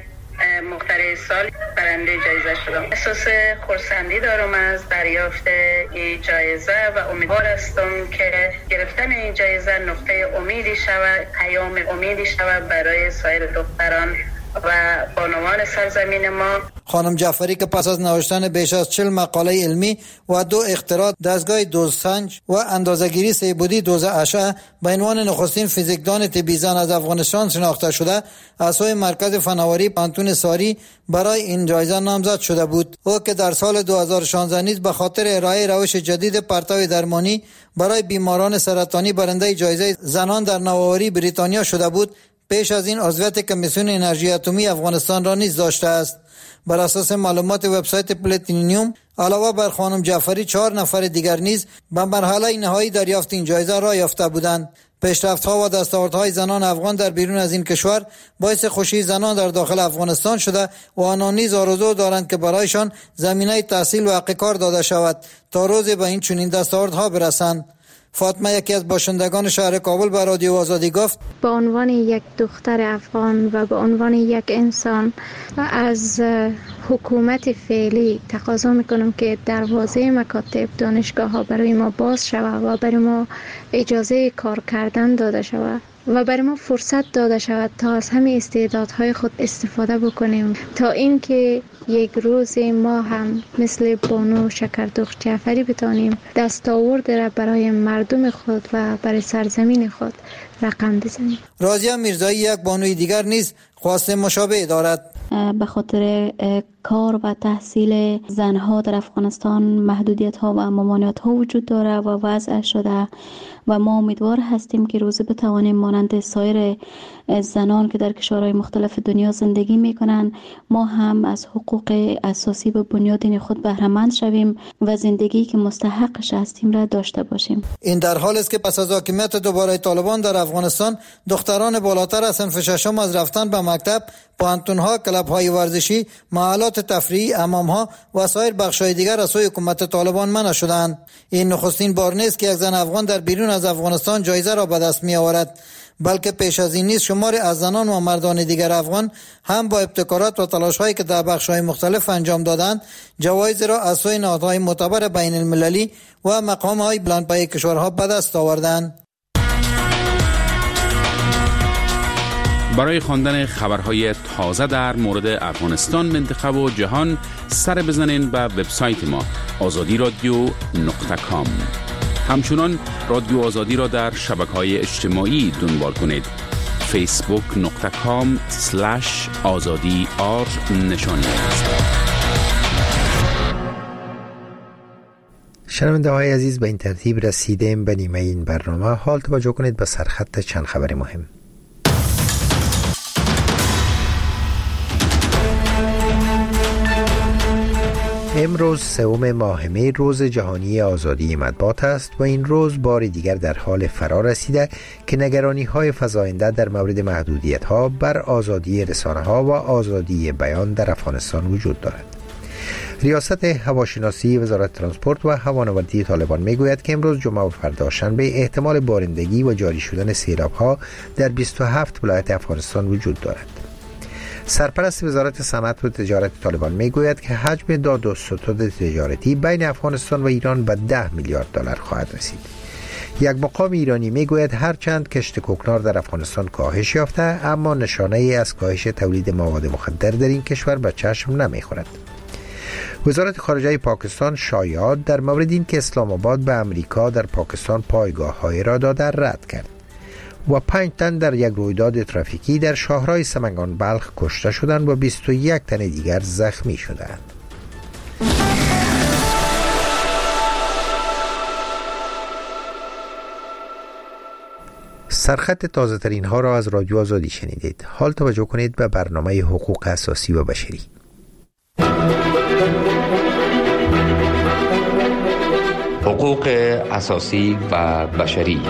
مخترع سال برنده جایزه شدم. احساس خرسندی دارم از دریافت این جایزه و امیدوار هستم که گرفتن این جایزه نقطه امیدی شود، پیام امیدی شود برای سایر دختران و بانوان سرزمین ما. خانم جعفری که پس از نوشتن بیش از 40 مقاله علمی و 2 اختراع دستگاه دوزسنج و اندازه‌گیری سه‌بعدی دوز اشعه به عنوان نخستین فیزیکدان طبی زن از افغانستان شناخته شده، از سوی مرکز فناوری پانتون ساری برای این جایزه نامزد شده بود. او که در سال 2016 نیز به خاطر ارائه روش جدید پرتو درمانی برای بیماران سرطانی برنده جایزه زنان در نوآوری بریتانیا شده بود، پیش از این عضویت کمیسیون انرژی اتمی افغانستان را نیز داشته است. بر اساس معلومات وبسایت پلاتینیوم علاوه بر خانم جعفری 4 نفر دیگر نیز به مرحله نهایی دریافت این جایزه را یافته بودند. پیشرفت‌ها و دستاوردهای زنان افغان در بیرون از این کشور باعث خوشی زنان در داخل افغانستان شده و آنان نیز آرزو دارند که برایشان زمینه تحصیل و حق کار داده شود تا روزی به این چنین دستاوردها برسند. فاطمه یکی از باشندگان شهر کابل به رادیو آزادی گفت به عنوان یک دختر افغان و به عنوان یک انسان از حکومت فعلی تقاضا میکنم که دروازه مکاتب دانشگاه ها برای ما باز شود و برای ما اجازه کار کردن داده شود و برای ما فرصت داده شود تا از همه استعدادهای خود استفاده بکنیم تا اینکه یک روز ما هم مثل بانو شکردخت جعفری بتانیم دستاورد را برای مردم خود و برای سرزمین خود رقم بزنیم. راضیه میرزایی یک بانوی دیگر نیز خواست مشابه دارد. به خاطر کار و تحصیل زنها در افغانستان محدودیت ها و ممانعت ها وجود داره و وضع شده و ما امیدوار هستیم که روزی بتوانیم مانند سایر زنان که در کشورهای مختلف دنیا زندگی میکنن ما هم از حقوق اساسی به بنیاد خود بهره مند شویم و زندگی که مستحقش هستیم را داشته باشیم. این در حالی است که پس از حاکمیت دوباره طالبان در افغانستان دختران بالاتر از صنف ششم از رفتن به مکتب، پانتون‌ها، کلب‌های ورزشی، محلات تفریحی، حمام‌ها و سایر بخش‌های دیگر از سوی حکومت طالبان منع شدند. این نخستین بار نیست که یک زن افغان در بیرون از افغانستان جایزه را به دست می‌آورد، بلکه پیش از این نیز شماری از زنان و مردان دیگر افغان هم با ابتکارات و تلاش‌هایی که در بخش‌های مختلف انجام دادند جوایز را از سوی نهادهای معتبر بین‌المللی و مقام‌های بلندپایه کشورها به دست آوردند. برای خواندن خبرهای تازه در مورد افغانستان، منطقه و جهان سر بزنین به وبسایت ما azadiradio.com. همچنان رادیو آزادی را در شبکه‌های اجتماعی دنبال کنید. facebook.com/azadi_r نشانی است. شنونده های عزیز، به این ترتیب رسیدیم به نیمه این برنامه. حال توجه کنید به سرخط چند خبر مهم. امروز سوم ماه می روز جهانی آزادی مطبوعات است و این روز بار دیگر در حال فرا رسیده که نگرانی های فزاینده در مورد محدودیت ها بر آزادی رسانه ها و آزادی بیان در افغانستان وجود دارد. ریاست هواشناسی وزارت ترانسپورت و هوانوردی طالبان میگوید که امروز جمعه و فردا شنبه احتمال بارندگی و جاری شدن سیلاب ها در 27 ولایت افغانستان وجود دارد. سرپرست وزارت صنعت و تجارت طالبان میگوید که حجم دو ستاد تجارتی بین افغانستان و ایران به 10 میلیارد دلار خواهد رسید. یک مقام ایرانی میگوید هرچند کشت کوکنار در افغانستان کاهش یافته، اما نشانه ای از کاهش تولید مواد مخدر در این کشور به چشم نمیخورد. وزارت خارجه پاکستان شایعات در مورد این که اسلام آباد به امریکا در پاکستان پایگاه‌های را داده رد کرد و 5 تن در یک رویداد ترافیکی در شاهراه سمنگان بلخ کشته شدند و 21 تن دیگر زخمی شدند. سرخط تازه ترین ها را از رادیو آزادی شنیدید. حال توجه کنید به برنامه حقوق اساسی و بشری. حقوق اساسی و بشری.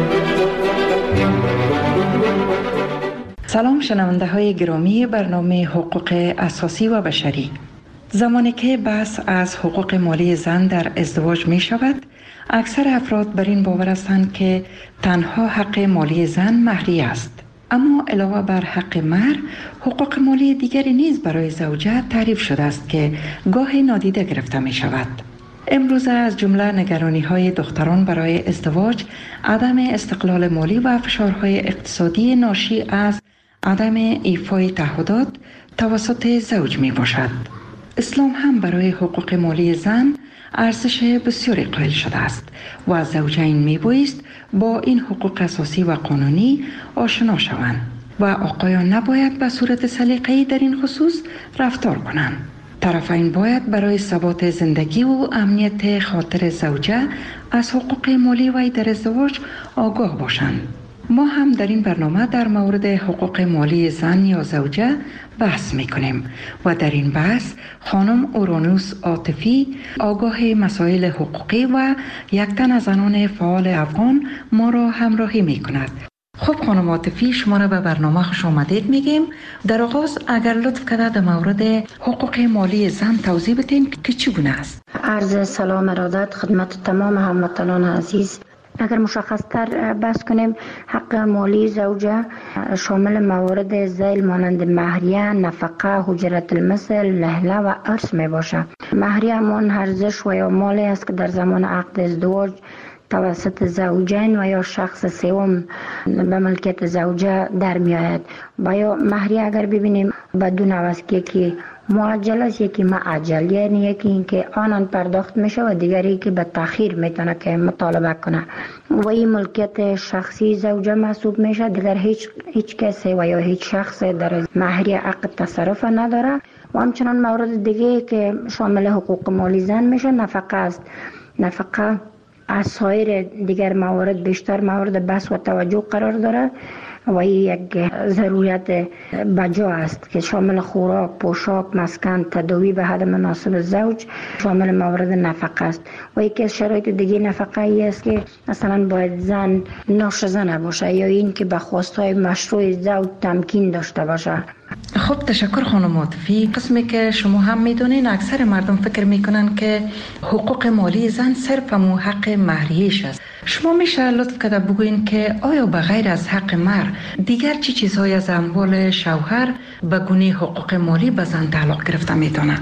سلام شنونده های گرامی برنامه حقوق اساسی و بشری. زمانی که بحث از حقوق مالی زن در ازدواج می شود، اکثر افراد بر این باور هستند که تنها حق مالی زن مهریه است. اما علاوه بر حق مهر، حقوق مالی دیگری نیز برای زوجه تعریف شده است که گاهی نادیده گرفته می شود. امروز از جمله نگرانی‌های دختران برای ازدواج، عدم استقلال مالی و فشارهای اقتصادی ناشی از عدم ایفای تعهدات توسط زوج می باشد. اسلام هم برای حقوق مالی زن ارزش بسیاری قائل شده است و زوجین می بایست با این حقوق اساسی و قانونی آشنا شوند و آقایان نباید به صورت سلیقه‌ای در این خصوص رفتار کنند. طرفین باید برای ثبات زندگی و امنیت خاطر زوجه از حقوق مالی وی در ازدواج آگاه باشند. ما هم در این برنامه در مورد حقوق مالی زن یا زوجه بحث میکنیم و در این بحث خانم اورانوس عاطفی، آگاه مسائل حقوقی و یک تن از زنان فعال افغان ما را همراهی میکند. خب خانم عاطفی، شما را به برنامه خوش آمدید میگیم. در آغاز اگر لطف کرده در مورد حقوق مالی زن توضیح بدین که چگونه است. عرض سلام ارادت خدمت تمام هموطنان عزیز. اگر مشخص تر بحث کنیم، حق مالی زوجه شامل موارد ذیل مانند مهریه، نفقه، اجرت المثل، لهله و ارث می باشه. مهریه همان ارزش و یا مالی است که در زمان عقد ازدواج توسط زوجین و یا شخص سوم به ملکیت زوجه در می آید. و یا مهریه اگر ببینیم بدون عوض که معجل است، یکی معجل، یعنی یکی این که آنان پرداخت میشه و دیگری که به تأخیر میتونه که مطالبه کنه و این ملکیت شخصی زوجه محسوب میشه. دیگر هیچ کسی و یا هیچ شخص در مهریه عقد تصرف نداره. و همچنان مورد دیگه که شامل حقوق مالی زن میشه نفقه است. نفقه از سایر دیگر موارد بیشتر مورد بحث و توجه قرار داره و این یک ضرورت بجا است که شامل خوراک، پوشاک، مسکن، تداوی به حد مناسب زوج شامل موارد نفقه است. و یکی از شرایط دیگه نفقه ای است که مثلا باید زن ناشزه نباشه یا این که به خواستهای مشروع زوج تمکین داشته باشه. خب تشکر خانم عاطفی. قسمی که شما هم میدونین اکثر مردم فکر میکنن که حقوق مالی زن صرف مو حق مهریش است. شما میشه لطف کرده بگوین که آیا به غیر از حق مهر دیگر چی چیزهای از اموال شوهر به گونه حقوق مالی به زن تعلق گرفته میتونه؟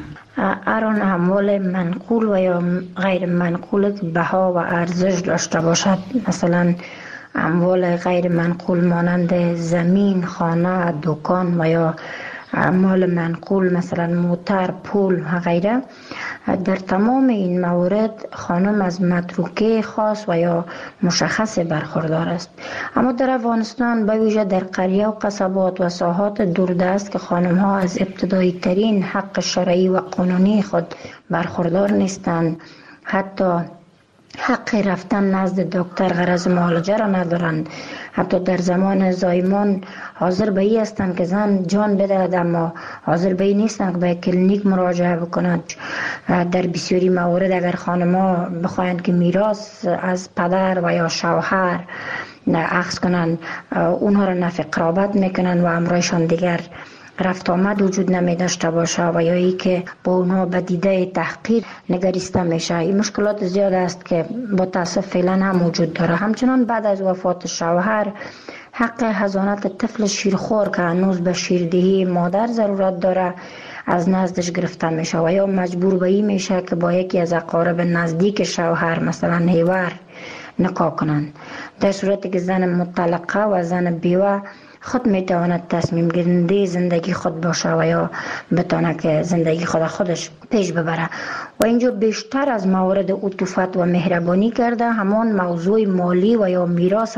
هر اموال منقول و یا غیر منقول بها و ارزش داشته باشد، مثلا اموال غیر منقول مانند زمین، خانه، دکان و یا مال منقول مثلا موتر، پول و غیره. در تمام این موارد خانم از متروکه خاص و یا مشخص برخوردار است. اما در افغانستان به ویژه در قریه و قصبات و ساحات دوردست که خانم ها از ابتدایی ترین حق شرعی و قانونی خود برخوردار نیستند، حتی حق رفتن نزد دکتر غرض معالجه را ندارند، حتی در زمان زایمان حاضر به این هستند که زن جان بدهد اما حاضر به این نیستند که به کلینیک مراجعه بکنند. در بسیاری موارد اگر خانم‌ها بخواهند که میراث از پدر و یا شوهر اخذ کنند، اونها را نفی قرابت میکنند و امرایشان دیگر رفت آمد وجود نمی داشته باشه و یا ای که با اونها به دیده تحقیر نگریسته میشه. این مشکلات زیاد است که با تاسف فعلا هم وجود داره. همچنان بعد از وفات شوهر حق حضانت طفل شیرخوار که هنوز به شیردهی مادر ضرورت داره از نزدش گرفته میشه و یا مجبور به این میشه که با یکی از اقارب نزدیک شوهر مثلا هیور نکاح کنند. در صورتی که زن مطلقه و زن بیوه خود میتواند تصمیم گیرنده زندگی خود باشه و یا بتونه که زندگی خودش پیش ببره. و اینجا بیشتر از موارد عطوفت و مهربانی کرده همان موضوع مالی و یا میراث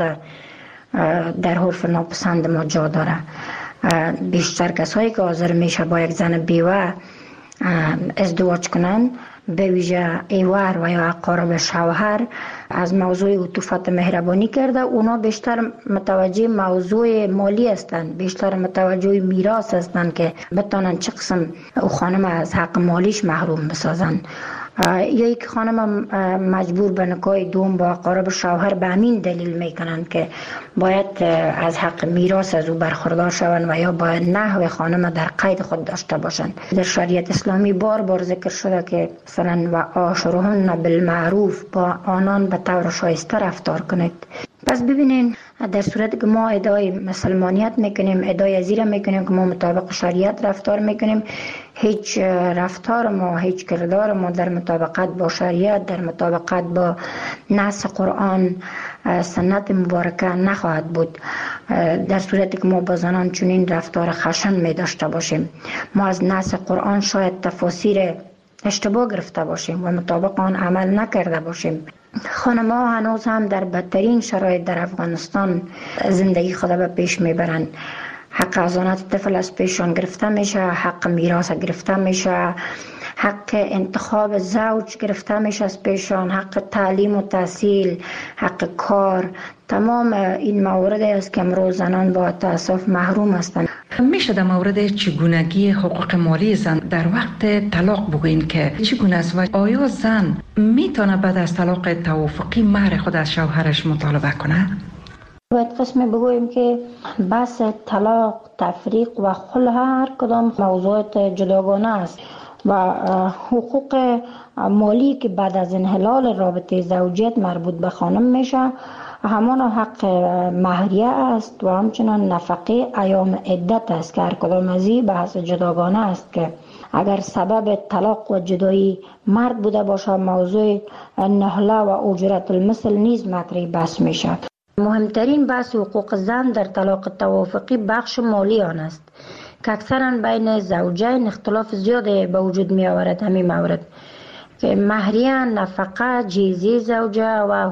در حرف ناپسند ما جا داره. بیشتر کسایی که حاضر میشه با یک زن بیوه ازدواج کنند، به ویژه ایوار و یا اقارب شوهر، از موضوع عطوفت مهربانی کرده. اونا بیشتر متوجه موضوع مالی هستند، بیشتر متوجه میراث هستند که بتونن چه قسم او خانم از حق مالیش محروم بسازن. یا یک خانم مجبور به نکاح دوم با اقارب شوهر به همین دلیل میکنند که باید از حق میراث از او برخوردار شوند و یا باید نحو خانم در قید خود داشته باشند. در شریعت اسلامی بار بار ذکر شده که مثلا و عاشرهن بالمعروف، با آنان به طور شایسته رفتار کنید. پس ببینین در صورتی که ما ادعای مسلمانیت میکنیم، ادعای ازیره میکنیم که ما مطابق شریعت رفتار میکنیم، هیچ رفتار ما، هیچ کردار ما در مطابقت با شریعت، در مطابقت با نص قرآن سنت مبارکه نخواهد بود. در صورتی که ما با زنان چنین رفتار خشن می داشته باشیم، ما از نص قرآن شاید تفاسیر اشتباه گرفته باشیم و مطابق آن عمل نکرده باشیم. خانم‌ها هنوز هم در بدترین شرایط در افغانستان زندگی خود به پیش میبرند. حق حضانت طفل از پیشان گرفته میشه، حق میراث گرفته میشه، حق انتخاب زوج گرفته میشه از پیشان، حق تعلیم و تحصیل، حق کار. تمام این موارد است که امروز زنان با تأسف محروم هستند. میشه در مورد چگونگی حقوق مالی زن در وقت طلاق بگوین که چگونه است و آیا زن میتونه بعد از طلاق توافقی مهر خود از شوهرش مطالبه کنه؟ باید قسم بگوییم که بحث طلاق، تفریق و خلع هر کدام موضوعات جداگانه است و حقوق مالی که بعد از انحلال رابطه زوجیت مربوط به خانم میشه همان حق مهریه است و همچنان نفقه ایام عدت است که هر کدام از این بحث جداگانه است که اگر سبب طلاق و جدایی مرد بوده باشه موضوع نهله و اجرت المثل نیز مطرح بحث میشه. مهمترین بحث حقوق زن در طلاق توافقی بخش مالی آن است که اکثرا بین زوجین اختلاف زیاده به وجود می آورد. همین مورد که مهریه، نفقه، جیزی زوجه و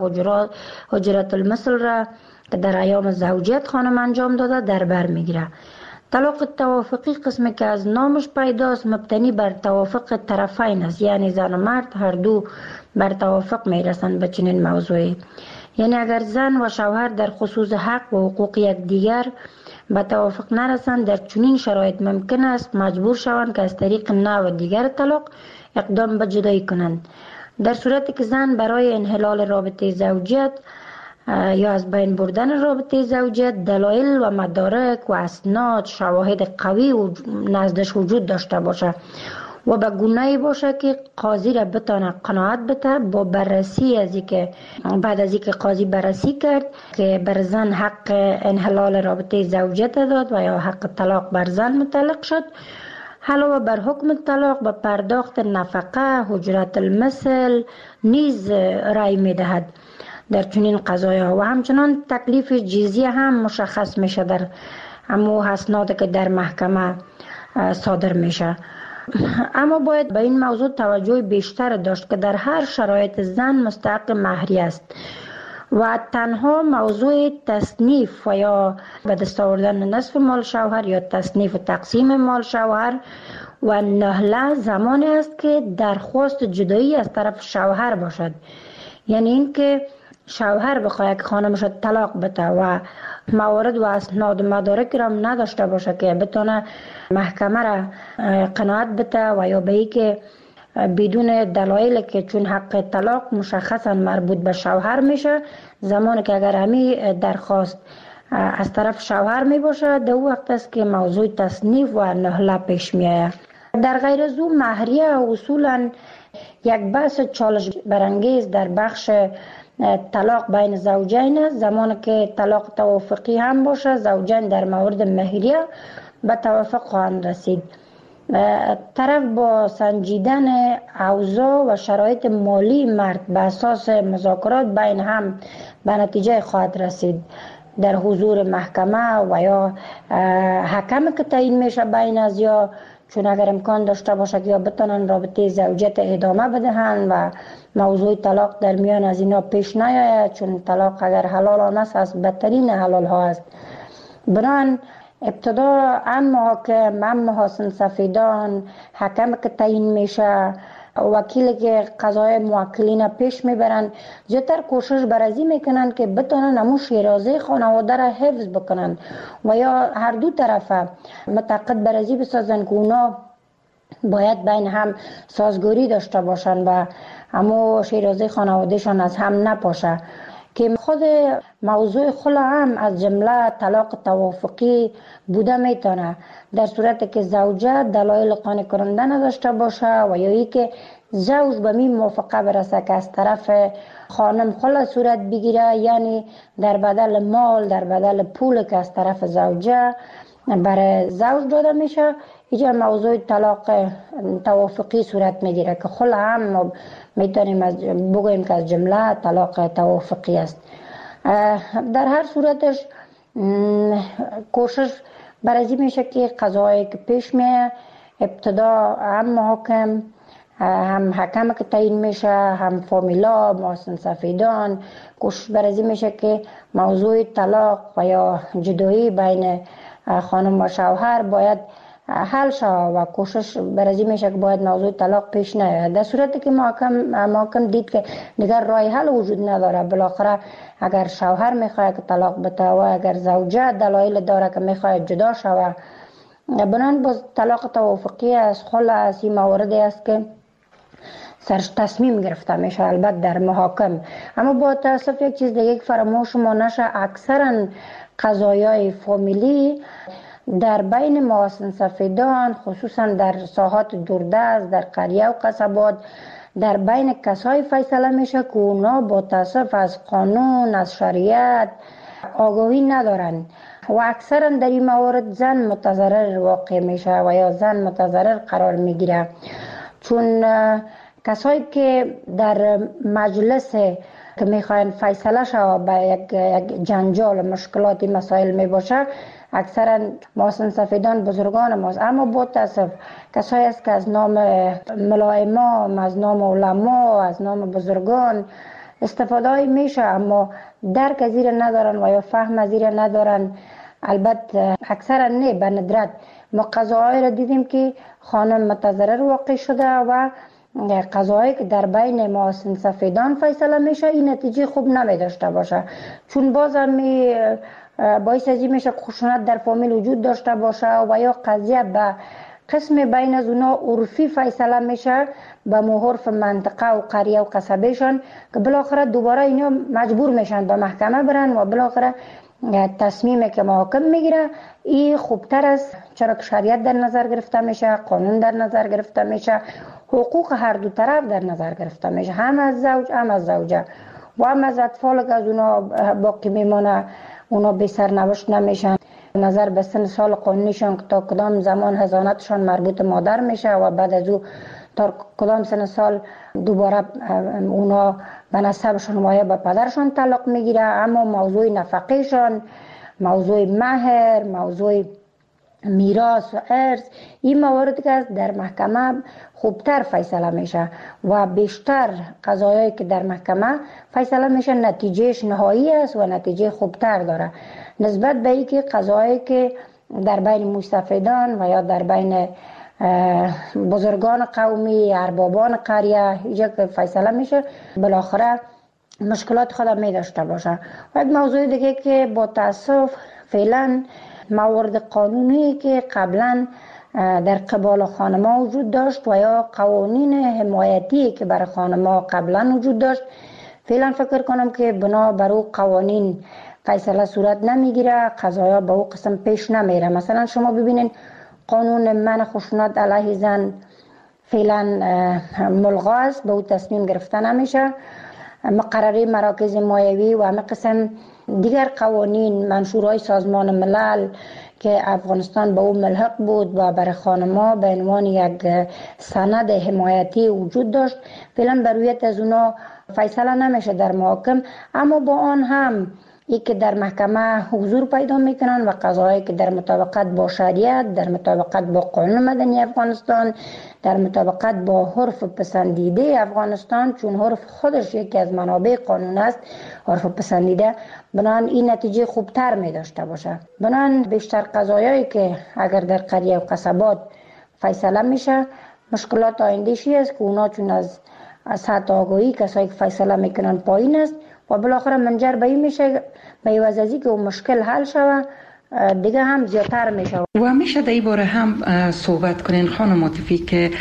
حجرت المثل را که در ایام زوجیت خانم انجام داده در بر می گیره. طلاق توافقی قسمی که از نامش پیداست مبتنی بر توافق طرفین است، یعنی زن و مرد هر دو بر توافق می رسند به چنین موضوعی. یعنی اگر زن و شوهر در خصوص حق و حقوق یکدیگر به توافق نرسند، در چنین شرایط ممکن است مجبور شوند که از طریق نوع دیگر طلاق اقدام به جدایی کنند. در صورتی که زن برای انحلال رابطه زوجیت یا از بین بردن رابطه زوجیت دلایل و مدارک و اسناد، شواهد قوی نزدش وجود داشته باشه و به گونه‌ای باشه که قاضی را بتونه قناعت بده با بررسی از اینکه بعد از اینکه قاضی بررسی کرد که بر زن حق انحلال رابطه زوجیت داد و یا حق طلاق بر زن متعلق شد، علاوه بر حکم طلاق به پرداخت نفقه، حجرت المثل نیز رأی می‌دهد. در چنین قضایا و همچنان تکلیف جزیه هم مشخص میشه در امو اسناد که در محکمه صادر میشه. اما باید به این موضوع توجه بیشتر داشت که در هر شرایط زن مستحق مهری است و تنها موضوع تصنیف و یا به دست آوردن نصف مال شوهر یا تصنیف و تقسیم مال شوهر و نهله زمانی است که درخواست جدایی از طرف شوهر باشد، یعنی این که شوهر بخواهد که خانمش طلاق بده و موارد و اسناد مدارک را نداشته باشه که بتونه محکمه را قناعت بده و یا به ای که بدون دلایل که چون حق طلاق مشخصا مربوط به شوهر میشه، زمانی که اگر همی درخواست از طرف شوهر می باشه در وقت است که موضوع تصنیف و نهله پیش می آید. در غیر از او مهریه اصولا یک بحث چالش برانگیز در بخش طلاق بین زوجین است. زمانی که طلاق توافقی هم باشه، زوجین در مورد مهریه به توافق خواهند رسید. طرف با سنجیدن اوضاع و شرایط مالی مرد به اساس مذاکرات بین هم به نتیجه خواهد رسید در حضور محکمه و یا حکم که تعیین میشه بین از یا چون اگر امکان داشته باشه یا بتونن رابطه زوجیت ادامه بدهن و موضوع طلاق در میان از اینا پیش نیاید، چون طلاق اگر حلال است از بدترین حلال ها است. بران ابتدا محاکم، محاسن سفیدان، حکم که تعیین میشه، وکیلی که قضای موکلین پیش میبرن، زیادتر کوشش برازی میکنن که بتونن همون شیرازه خانواده را حفظ بکنن و یا هر دو طرف متعاقد برازی بسازن که اونا باید بین هم سازگاری داشته باشن و همون شیرازه خانوادهشان از هم نپاشه. که خود موضوع خلع هم از جمله طلاق توافقی بوده میتونه در صورتی که زوجه دلایل قانع کننده نداشته باشه و یا ای که زوج به می موافقه برسه که از طرف خانم خلع صورت بگیره، یعنی در بدل مال، در بدل پول که از طرف زوجه برای زوج داده میشه، اینجا موضوع طلاق توافقی صورت میگیره که خلع هم میتونیم بگوییم که از جمله طلاق توافقی است. در هر صورتش کوشش برازی میشه که قضایی که پیش میه ابتدا هم محاکم، هم حکم که تعیین میشه، هم فامیلا، محاسن سفیدان، کوشش برازی میشه که موضوع طلاق و یا جدایی بین خانم و شوهر باید حل شود و کوشش برازی میشه که باید موضوع طلاق پیش نیاید. در صورتی که محکم دید که دیگر راه حل وجود نداره، بالاخره اگر شوهر میخواد که طلاق بده و اگر زوجه دلایل داره که میخواد جدا شود، بنان باز طلاق توافقی از خلع از این موارد است که سرش تصمیم گرفته میشه، البته در محاکم. اما با تاسف یک چیز دیگه فراموش ما نشه، اکثرا قضایای فامیلی در بین محاسن سفیدان، خصوصا در ساحات دوردست، در قریه و قصبات، در بین کسای فیصله میشه که اونا با تاسف از قانون، از شریعت آگاهی ندارن و اکثرا در این موارد زن متضرر واقع میشه و یا زن متضرر قرار میگیره، چون کسایی که در مجلس که میخواین فیصله شود به یک جنجال مشکلاتی مسائل میباشه، اکثرا محاسن سفیدان بزرگان ماست. اما با تاسف کسایی است که از نام ملائمام، از نام علما، از نام بزرگان استفاده میشه اما درک از زیر ندارن و یا فهم از زیر ندارن. البته اکثرا نه، به ندرت ما قضاهای را دیدیم که خانم متضرر واقع شده و قضایی که در بین محاسن سفیدان فیصله میشه این نتیجه خوب نمی داشته باشه، چون باز هم باعث از این میشه خشونت در فامیل وجود داشته باشه و یا قضیه به قسم بین از اونا عرفی فیصله میشه به محرف منطقه و قریه و قصبهشان که بالاخره دوباره اینا مجبور میشن به محکمه برن و بالاخره تصمیمی که محاکم میگیره این خوبتر است، چرا که شریعت در نظر گرفته میشه، قانون در نظر گرفته میشه، حقوق هر دو طرف در نظر گرفته میشه، هم از زوج هم از زوجه و هم از اطفال که از اونا باقی میمانه، اونا بی سرنوشت نمیشن. نظر به سن سال قانونیشان که تا کدام زمان حضانتشان مربوط مادر میشه و بعد از او تا کدام سن سال دوباره اونا به نسبشان و یا به پدرشان تعلق میگیره، اما موضوع نفقهشان، موضوع مهر، موضوع میراث و ارث، این مواردی که در محکمه خوبتر فیصله میشه و بیشتر قضایایی که در محکمه فیصله میشه نتیجهش نهایی است و نتیجه خوبتر داره نسبت به اینکه قضایایی که در بین مستفیدان و یا در بین بزرگان قومی، اربابان قریه اینجا که فیصله میشه بالاخره مشکلات خود می داشته باشه. و یک موضوع دیگه که با تاسف فعلا موارد قانونی که قبلا در قبال خانم‌ها وجود داشت و یا قوانین حمایتی که برای خانم‌ها قبلا وجود داشت، فعلا فکر کنم که بنا بر او قوانین فیصله صورت نمیگیره، قضایا به او قسم پیش نمیره. مثلا شما ببینید قانون منع خشونت علیه زن فعلا ملغا است، به او تصمیم گرفته نمیشه. مقرره مراکز مایوی و همه قسم دیگر قوانین منشورهای سازمان ملل که افغانستان به او ملحق بود و برای خانم‌ها به عنوان یک سند حمایتی وجود داشت، فعلا بر رویت از اونا فیصله نمیشه در محاکم، اما با آن هم ای که در محکمه حضور پیدا میکنن و قضایی که در مطابقت با شریعت، در مطابقت با قانون مدنی افغانستان، در مطابقت با عرف پسندیده افغانستان، چون عرف خودش یکی از منابع قانون است، عرف پسندیده، بنان این نتیجه خوبتر می داشته باشه. بنان بیشتر قضایایی که اگر در قریه و قصبات فیصله میشه، مشکلات آینده‌شی است که اونا چون از سطح آگاهی کسایی که فیصله میکنن پایین است و بالاخره منجر به این میشه به عوض از اینکه اون مشکل حل شوه دیگه هم زیادتر میشه. و میشه در این باره هم صحبت کنین خانم عاطفی که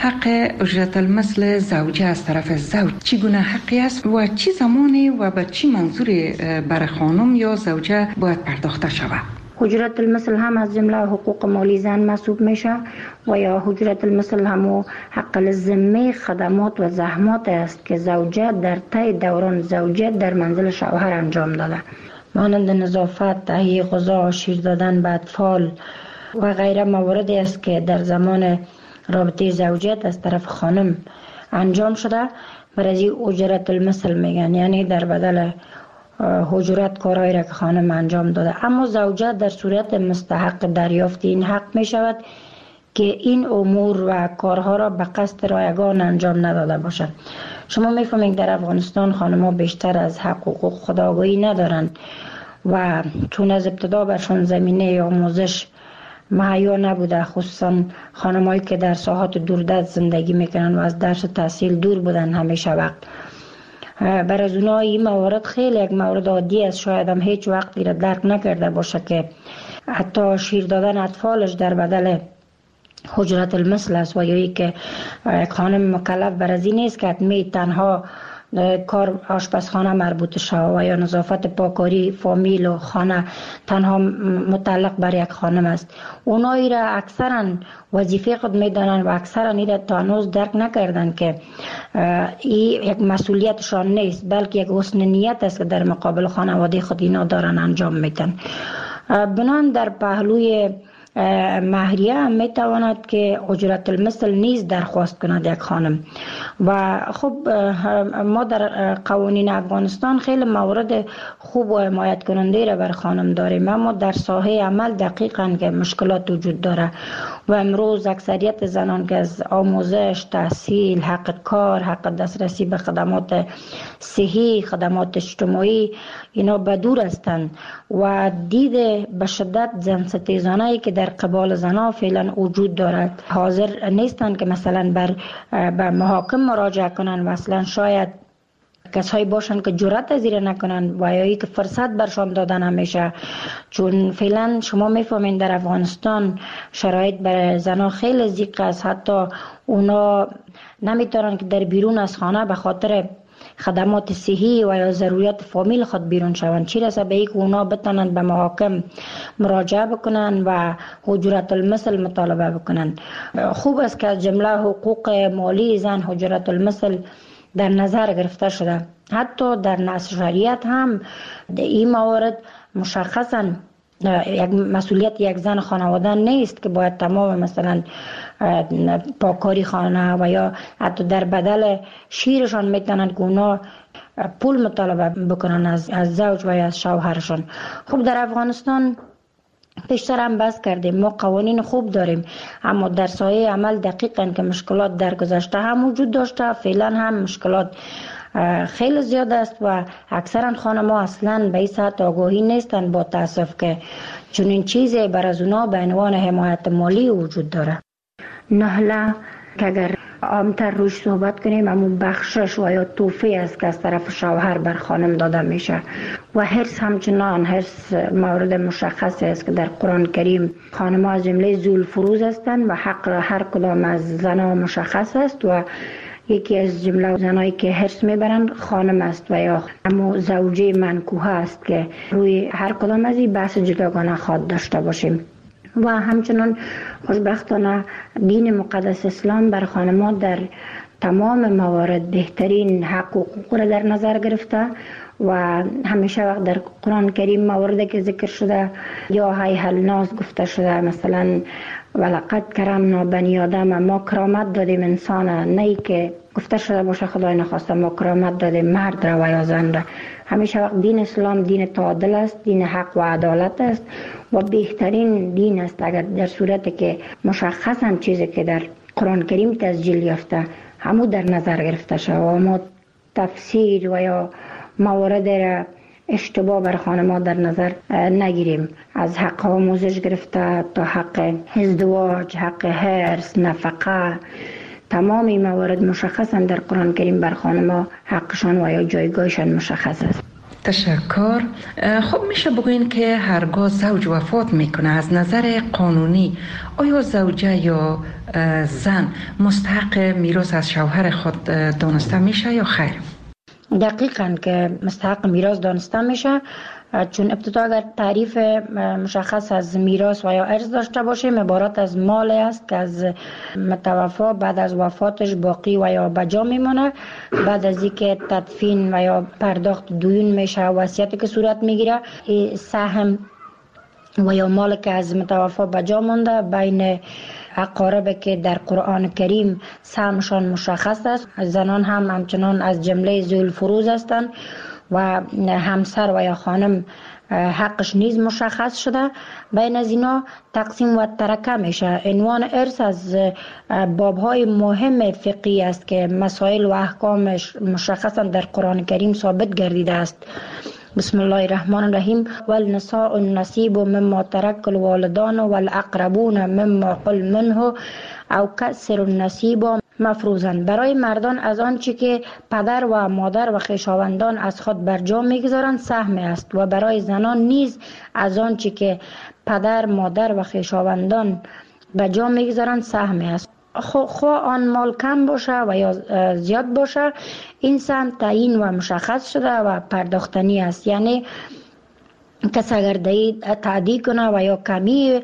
حق اجرت المثل زوجه از طرف زوج چگونه حقی است و چی زمانی و به چی منظوری برای خانم یا زوجه باید پرداخته شود؟ اجرت المثل هم از جمله حقوق مالی زن محسوب میشه و یا اجرت المثل هم حق الذمه خدمات و زحمات است که زوجه در طی دوران زوجیت در منزل شوهر انجام داده، مانند نظافت، تهیه غذا، شیر دادن به اطفال و غیره مواردی است که در زمان رابطه زوجیت از طرف خانم انجام شده، برای اجرت المثل میگن، یعنی در بدل اجرت کارهایی را که خانم انجام داده. اما زوجه در صورت مستحق دریافت این حق می شود که این امور و کارها را به قصد رایگان انجام نداده باشد. شما میفهمید در افغانستان خانم‌ها بیشتر از حقوق خود آگاهی ندارند و چون از ابتدا برشان زمینه آموزش مهیا نبوده، خصوصا خانم‌هایی که در ساحات دوردست زندگی میکنن و از درس تحصیل دور بودن همیشه وقت، برای از اونها این موارد خیلی یک مورد عادی است، شاید هم هیچ وقتی را درک نکرده باشه که حتی شیر دادن اطفالش در بدل اجرت المثل است و یا که یک خانم مکلف بر از این نیست که حتمی تنها کار آشپزخانه مربوط شود و یا نظافت پاکاری فامیل و خانه تنها متعلق بر یک خانم است. اونایی را اکثرا وظیفه خود میدانند و اکثرا این را تا هنوز درک نکردند که این یک مسئولیتشان نیست، بلکه یک حسن نیت است که در مقابل خانواده خود اینا دارن انجام میدن. بنان در پهلوی مهریه هم میتواند که اجرت المثل نیز درخواست کند یک خانم. و خب ما در قوانین افغانستان خیلی موارد خوب و حمایت کننده را بر خانم داریم، اما در ساحه عمل دقیقاً که مشکلات وجود داره و امروز اکثریت زنان که از آموزش، تحصیل، حق کار، حق دسترسی به خدمات صحی، خدمات اجتماعی اینا بدور هستند و دید به شدت زن ستیزانه‌ای که در قبال زنها فعلا وجود دارد حاضر نیستند که مثلا به محاکم مراجعه کنند و اصلا شاید کسایی باشند که جرأت از این نکنند و یا که فرصت برشان دادن همیشه، چون فعلا شما میفهمین در افغانستان شرایط برای زنها خیلی ضیق است، حتی اونا نمیتونن که در بیرون از خانه به خاطر خدمات صحی و یا ضروریات فامیل خود بیرون شوند، چی رسه به اینکه اونا بتونن به محاکم مراجعه بکنن و اجرت المثل مطالبه بکنن. خوب است که از جمله حقوق مالی زن اجرت المثل در نظر گرفته شده. حتی در نص شریعت هم این موارد مشخصا یک مسئولیت یک زن خانواده نیست که باید تمام مثلا پاکاری خانه و یا حتی در بدل شیرشان میتونند که اونا پول مطالبه بکنن از زوج و یا از شوهرشان. خب در افغانستان پیشتر هم بحث کردیم، ما قوانین خوب داریم، اما در سایه عمل دقیقاً که مشکلات در گذشته هم وجود داشته، فعلا هم مشکلات خیلی زیاد است و اکثرا خانم‌ها اصلاً به این سطح آگاهی نیستند، با تاسف که چنین چیزی بر از اونا به عنوان حمایت مالی وجود داره. نهله که اگر عامتر روش صحبت کنیم، همون بخشش و یا توفی است که از طرف شوهر بر خانم داده میشه و حرص همچنان حرص مورد مشخصی است که در قرآن کریم خانم ها از جمله ذوالفروز هستند و حق هر کدام از زنها مشخص است و یکی از جمله زنایی که حرص میبرن خانم است و یا همون زوجه منکوحه است که روی هر کدام از این بحث جداگانه خواهد داشته باشیم. و همچنان خوشبختانه دین مقدس اسلام بر خانم‌ها در تمام موارد بهترین حق و حقوق را در نظر گرفته و همیشه وقت در قرآن کریم مواردی که ذکر شده یا هی الناس گفته شده، مثلا ولقد کرمنا بنی آدم، ما کرامت دادیم انسان، نه که گفته شده باشه خدای نخواسته ما کرامت دادیم مرد را و یا زن را. همیشه وقت دین اسلام دین تعادل است، دین حق و عدالت است و بهترین دین است اگر در صورتی که مشخصا چیزی که در قرآن کریم تسجیل یافته همو در نظر گرفته شد و ما تفسیر و یا موارد را اشتباه بر خانم‌ها در نظر نگیریم، از حق آموزش گرفته تا حق ازدواج، حق حرص، نفقه، تمام این موارد مشخصا در قرآن کریم بر خانم‌ها حقشان و یا جایگاهشان مشخص است. تشکر. خب میشه بگوین که هرگاه زوج وفات میکنه از نظر قانونی آیا زوجه یا زن مستحق میراث از شوهر خود دانسته میشه یا خیر؟ دقیقاً که مستحق میراث دانسته میشه، چون ابتدا اگر تعریف مشخص از میراث و یا ارث داشته باشیم عبارت از مال است که از متوفا بعد از وفاتش باقی و یا بجا میمونه، بعد از اینکه تدفین و یا پرداخت دیون میشه، وصیتی که صورت میگیره، سهم و یا مال که از متوفا بجا مونده بین اقارب که در قرآن کریم سهمشان مشخص است. زنان هم همچنان از جمله ذوالفروز هستند و همسر و یا خانم حقش نیز مشخص شده. بین از اینا تقسیم و ترکه میشه. عنوان ارث از بابهای مهم فقهی است که مسائل و احکامش مشخصا در قرآن کریم ثابت گردیده است. بسم الله الرحمن الرحیم والنساء النصیب مما ترک الوالدان والاقربون مما قل منه او کسر النصیب مفروضاً. برای مردان از آنچه که پدر و مادر و خویشاوندان از خود برجا میگذارند سهم است و برای زنان نیز از آنچه که پدر، مادر و خویشاوندان برجا میگذارند سهم است. خواه آن مال کم باشه و یا زیاد باشه، این سهم تعیین و مشخص شده و پرداختنی است. یعنی کس اگر تعدی کنه و یا کمی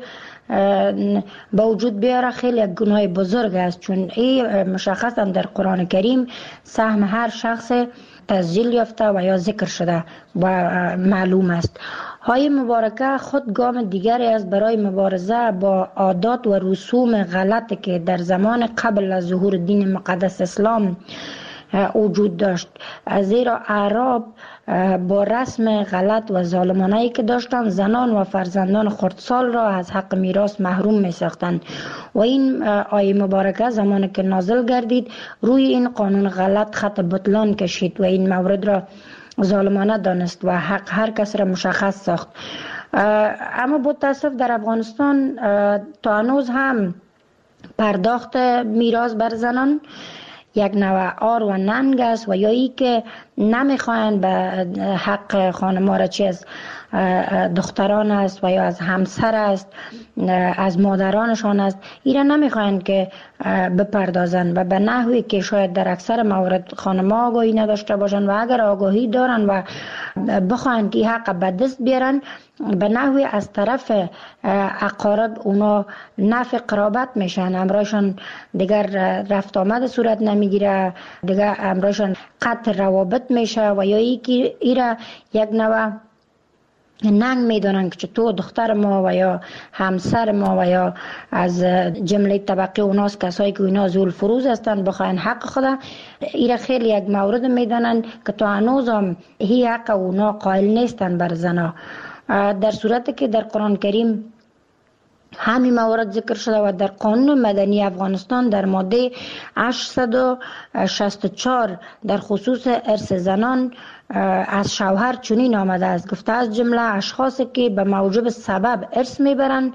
با وجود بیاره خیلی یک گناه بزرگ است، چون این مشخصا در قرآن کریم سهم هر شخص تسجیل یافته و یا ذکر شده و معلوم است. های مبارکه خود گام دیگری است برای مبارزه با عادات و رسوم غلطی که در زمان قبل از ظهور دین مقدس اسلام وجود داشت، زیرا اعراب با رسم غلط و ظالمانه‌ای که داشتند زنان و فرزندان خردسال را از حق میراث محروم می ساختند و این آیه مبارکه زمانی که نازل گردید روی این قانون غلط خط بطلان کشید و این مورد را ظالمانه دانست و حق هر کس را مشخص ساخت. اما با تاسف در افغانستان تا هنوز هم پرداخت میراث بر زنان یک نوع آر و ننگ است و یا ای که نمیخواین به حق خانم‌ها را چه از دختران است و یا از همسر است، از مادرانشان است، ایرا نمیخواین که بپردازن و به نحوی که شاید در اکثر موارد خانم‌ها آگاهی نداشته باشن و اگر آگاهی دارن و بخواین که حق به دست بیارن به نحوی از طرف اقارب اونا نفع قرابت میشن، امرایشان دیگر رفت آمد صورت نمیگیره، دیگر امرایشان قطع روابط میشه و یا ایرا یک نوع ننگ میدانند که چطور دختر ما و یا همسر ما و یا از جمله طبقه اوناست کسایی که اینا زول فروز هستند بخواین حق خدا، ایره خیلی یک مورد میدانند که تا هنوز هم هی حق اونا قائل نیستند بر زنا، در صورتی که در قرآن کریم همین موارد ذکر شده و در قانون مدنی افغانستان در ماده 864 در خصوص ارث زنان از شوهر چنین آمده است، گفته از جمله اشخاصی که به موجب سبب ارث میبرند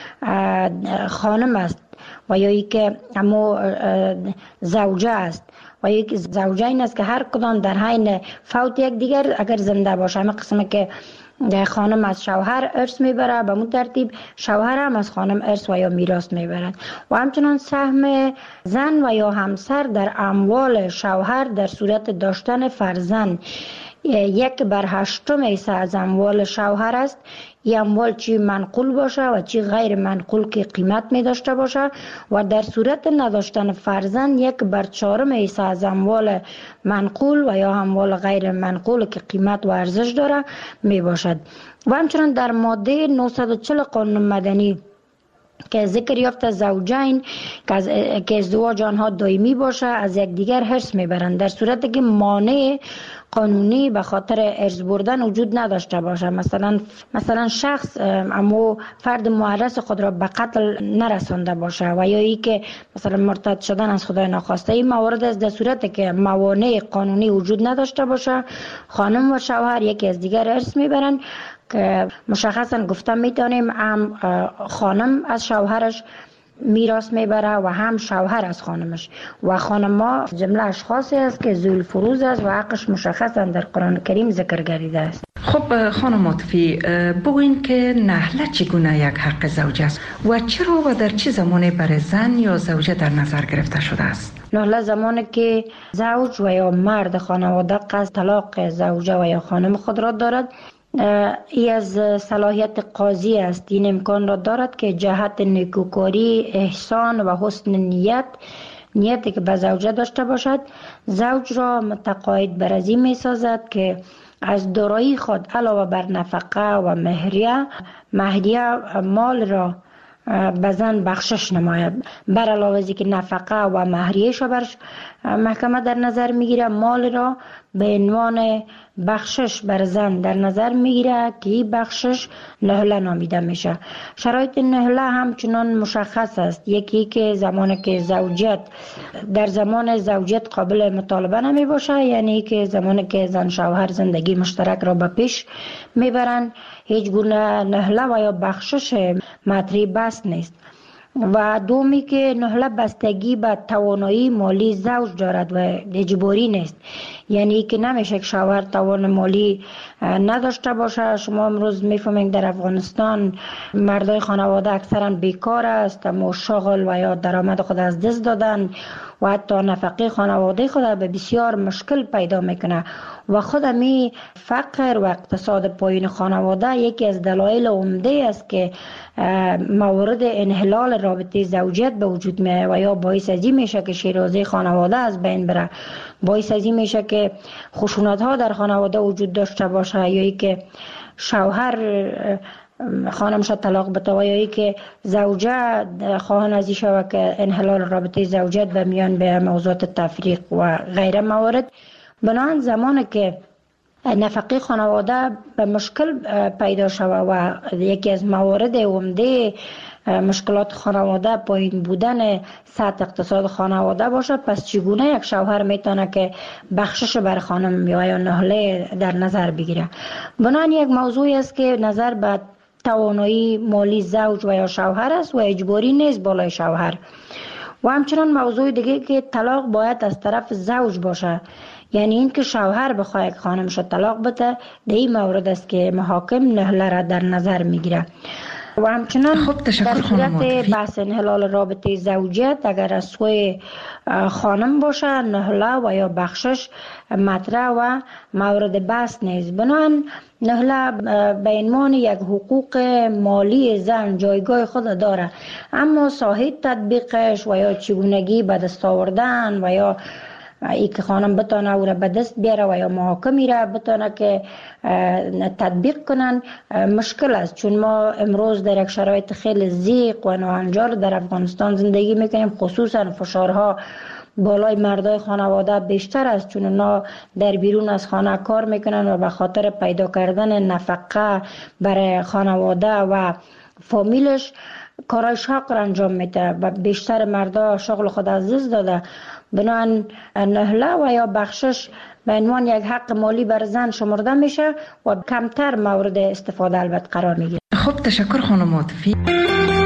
خانم است و یا ای که همو زوجه است و یک زوجه این است که هر کدام در حین فوت یک دیگر اگر زنده باشه، همه قسمه که خانم از شوهر ارث میبره به مون ترتیب شوهر هم از خانم ارث و یا میراث میبرد و همچنان سهم زن و یا همسر در اموال شوهر در صورت داشتن فرزند 1/8 حصه از اموال شوهر است. این اموال چی منقول باشه و چی غیر منقول که قیمت می داشته باشه و در صورت نداشتن فرزند 1/4 حصه از اموال منقول و یا اموال غیر منقول که قیمت و ارزش داره می باشد. و همچنان در ماده 940 قانون مدنی که ذکر یافته زوجین که ازدواج آنها دائمی باشه از یکدیگر حرص میبرند در صورتی که مانع قانونی به خاطر ارث بردن وجود نداشته باشه، مثلا شخص اما فرد معرض خود را به قتل نرسانده باشه و یا ای که مثلا مرتد شدن از خدای ناخواسته. این موارد است در صورتی که موانع قانونی وجود نداشته باشه خانم و شوهر یکی از دیگر ارث میبرند که مشخصا گفتم میتونیم هم خانم از شوهرش میراث میبره و هم شوهر از خانمش و خانما جمله اشخاصی است که ذوال فروز است و حقش مشخصا در قرآن کریم ذکر گردیده است. خب خانم عاطفی بگوین که نهله چگونه یک حق زوجه است و چرا و در چه زمانی برای زن یا زوجه در نظر گرفته شده است؟ نهله زمانی که زوج و یا مرد خانواده قصد طلاق زوجه و یا خانم خود را دارد، ای از صلاحیت قاضی است. این امکان را دارد که جهت نیکوکاری، احسان و حسن نیتی که به زوجه داشته باشد زوج را متقاعد بر از این می سازد که از دارایی خود علاوه بر نفقه و مهریه مال را به زن بخشش نماید. بر علاوه از که نفقه و مهریه‌اش را بر محکمه در نظر میگیره، مال را به عنوان بخشش بر زن در نظر میگیره که این بخشش نهله نامیده میشه. شرایط نهله همچنان مشخص است. یکی که زمانی که در زمان زوجیت قابل مطالبه نمی باشه، یعنی که زمانی که زن شوهر زندگی مشترک را به پیش میبرند هیچ گونه نهله و یا بخشش مطرح بس نیست. و دومی که نهله بستگی به توانایی مالی زوج دارد و اجباری نیست، یعنی که نمیشه که شوهر توان مالی نداشته باشه. شما امروز میفهمید در افغانستان مردای خانواده اکثرا بیکار است، اما شغل و یا درآمد خود از دست دادن و حتی نفقه خانواده خود به بسیار مشکل پیدا میکنه و خود می فقر و اقتصاد پایین خانواده یکی از دلایل عمده است که موارد انحلال رابطه زوجیت به وجود میاد و یا باعث ازی میشه که شیرازه خانواده از بین بره، باعث ازی میشه که خشونت ها در خانواده وجود داشته باشه، یا ای که شوهر خانمش طلاق بده و یا ای که زوجه خواهان ازی شود که انحلال رابطه زوجیت به میان به موضوعات تفریق و غیره موارد. بنابراین زمانی که نفقه خانواده به مشکل پیدا شود و یکی از موارد عمده مشکلات خانواده پایین بودن سطح اقتصاد خانواده باشه، پس چگونه یک شوهر میتونه که بخشش بر خانم یا نهله در نظر بگیره؟ بنابراین یک موضوعی است که نظر به توانایی مالی زوج و یا شوهر است و اجباری نیست بالای شوهر. و همچنان موضوع دیگه که طلاق باید از طرف زوج باشه، یعنی این که شوهر بخواه یک خانمش طلاق بده، در این مورد است که محاکم نهله را در نظر میگیره. و همچنان در صورت بحث انحلال رابطه زوجیت اگر از سوی خانم باشه نهله و یا بخشش مطرح و مورد بحث نیست. بنابراین نهله به عنوان یک حقوق مالی زن جایگاه خود داره، اما ساحه تطبیقش و یا چگونگی به دست آوردن و یا ای که خانم بتانه او را به دست بیاره و یا محاکمی را بتانه که تطبیق کنن مشکل است، چون ما امروز در یک شرایط خیلی ضیق و ناهنجار در افغانستان زندگی میکنیم. خصوصا فشارها بالای مردای خانواده بیشتر است، چون اونا در بیرون از خانه کار میکنن و به خاطر پیدا کردن نفقه برای خانواده و فامیلش کارای شاق را انجام میده و بیشتر مردا شغل خود از دست داده. بنابراین نهله و یا بخشش به عنوان یک حق مالی بر زن شمرده میشه و کمتر مورد استفاده البته قرار میگیره. خب تشکر خانم عاطفی.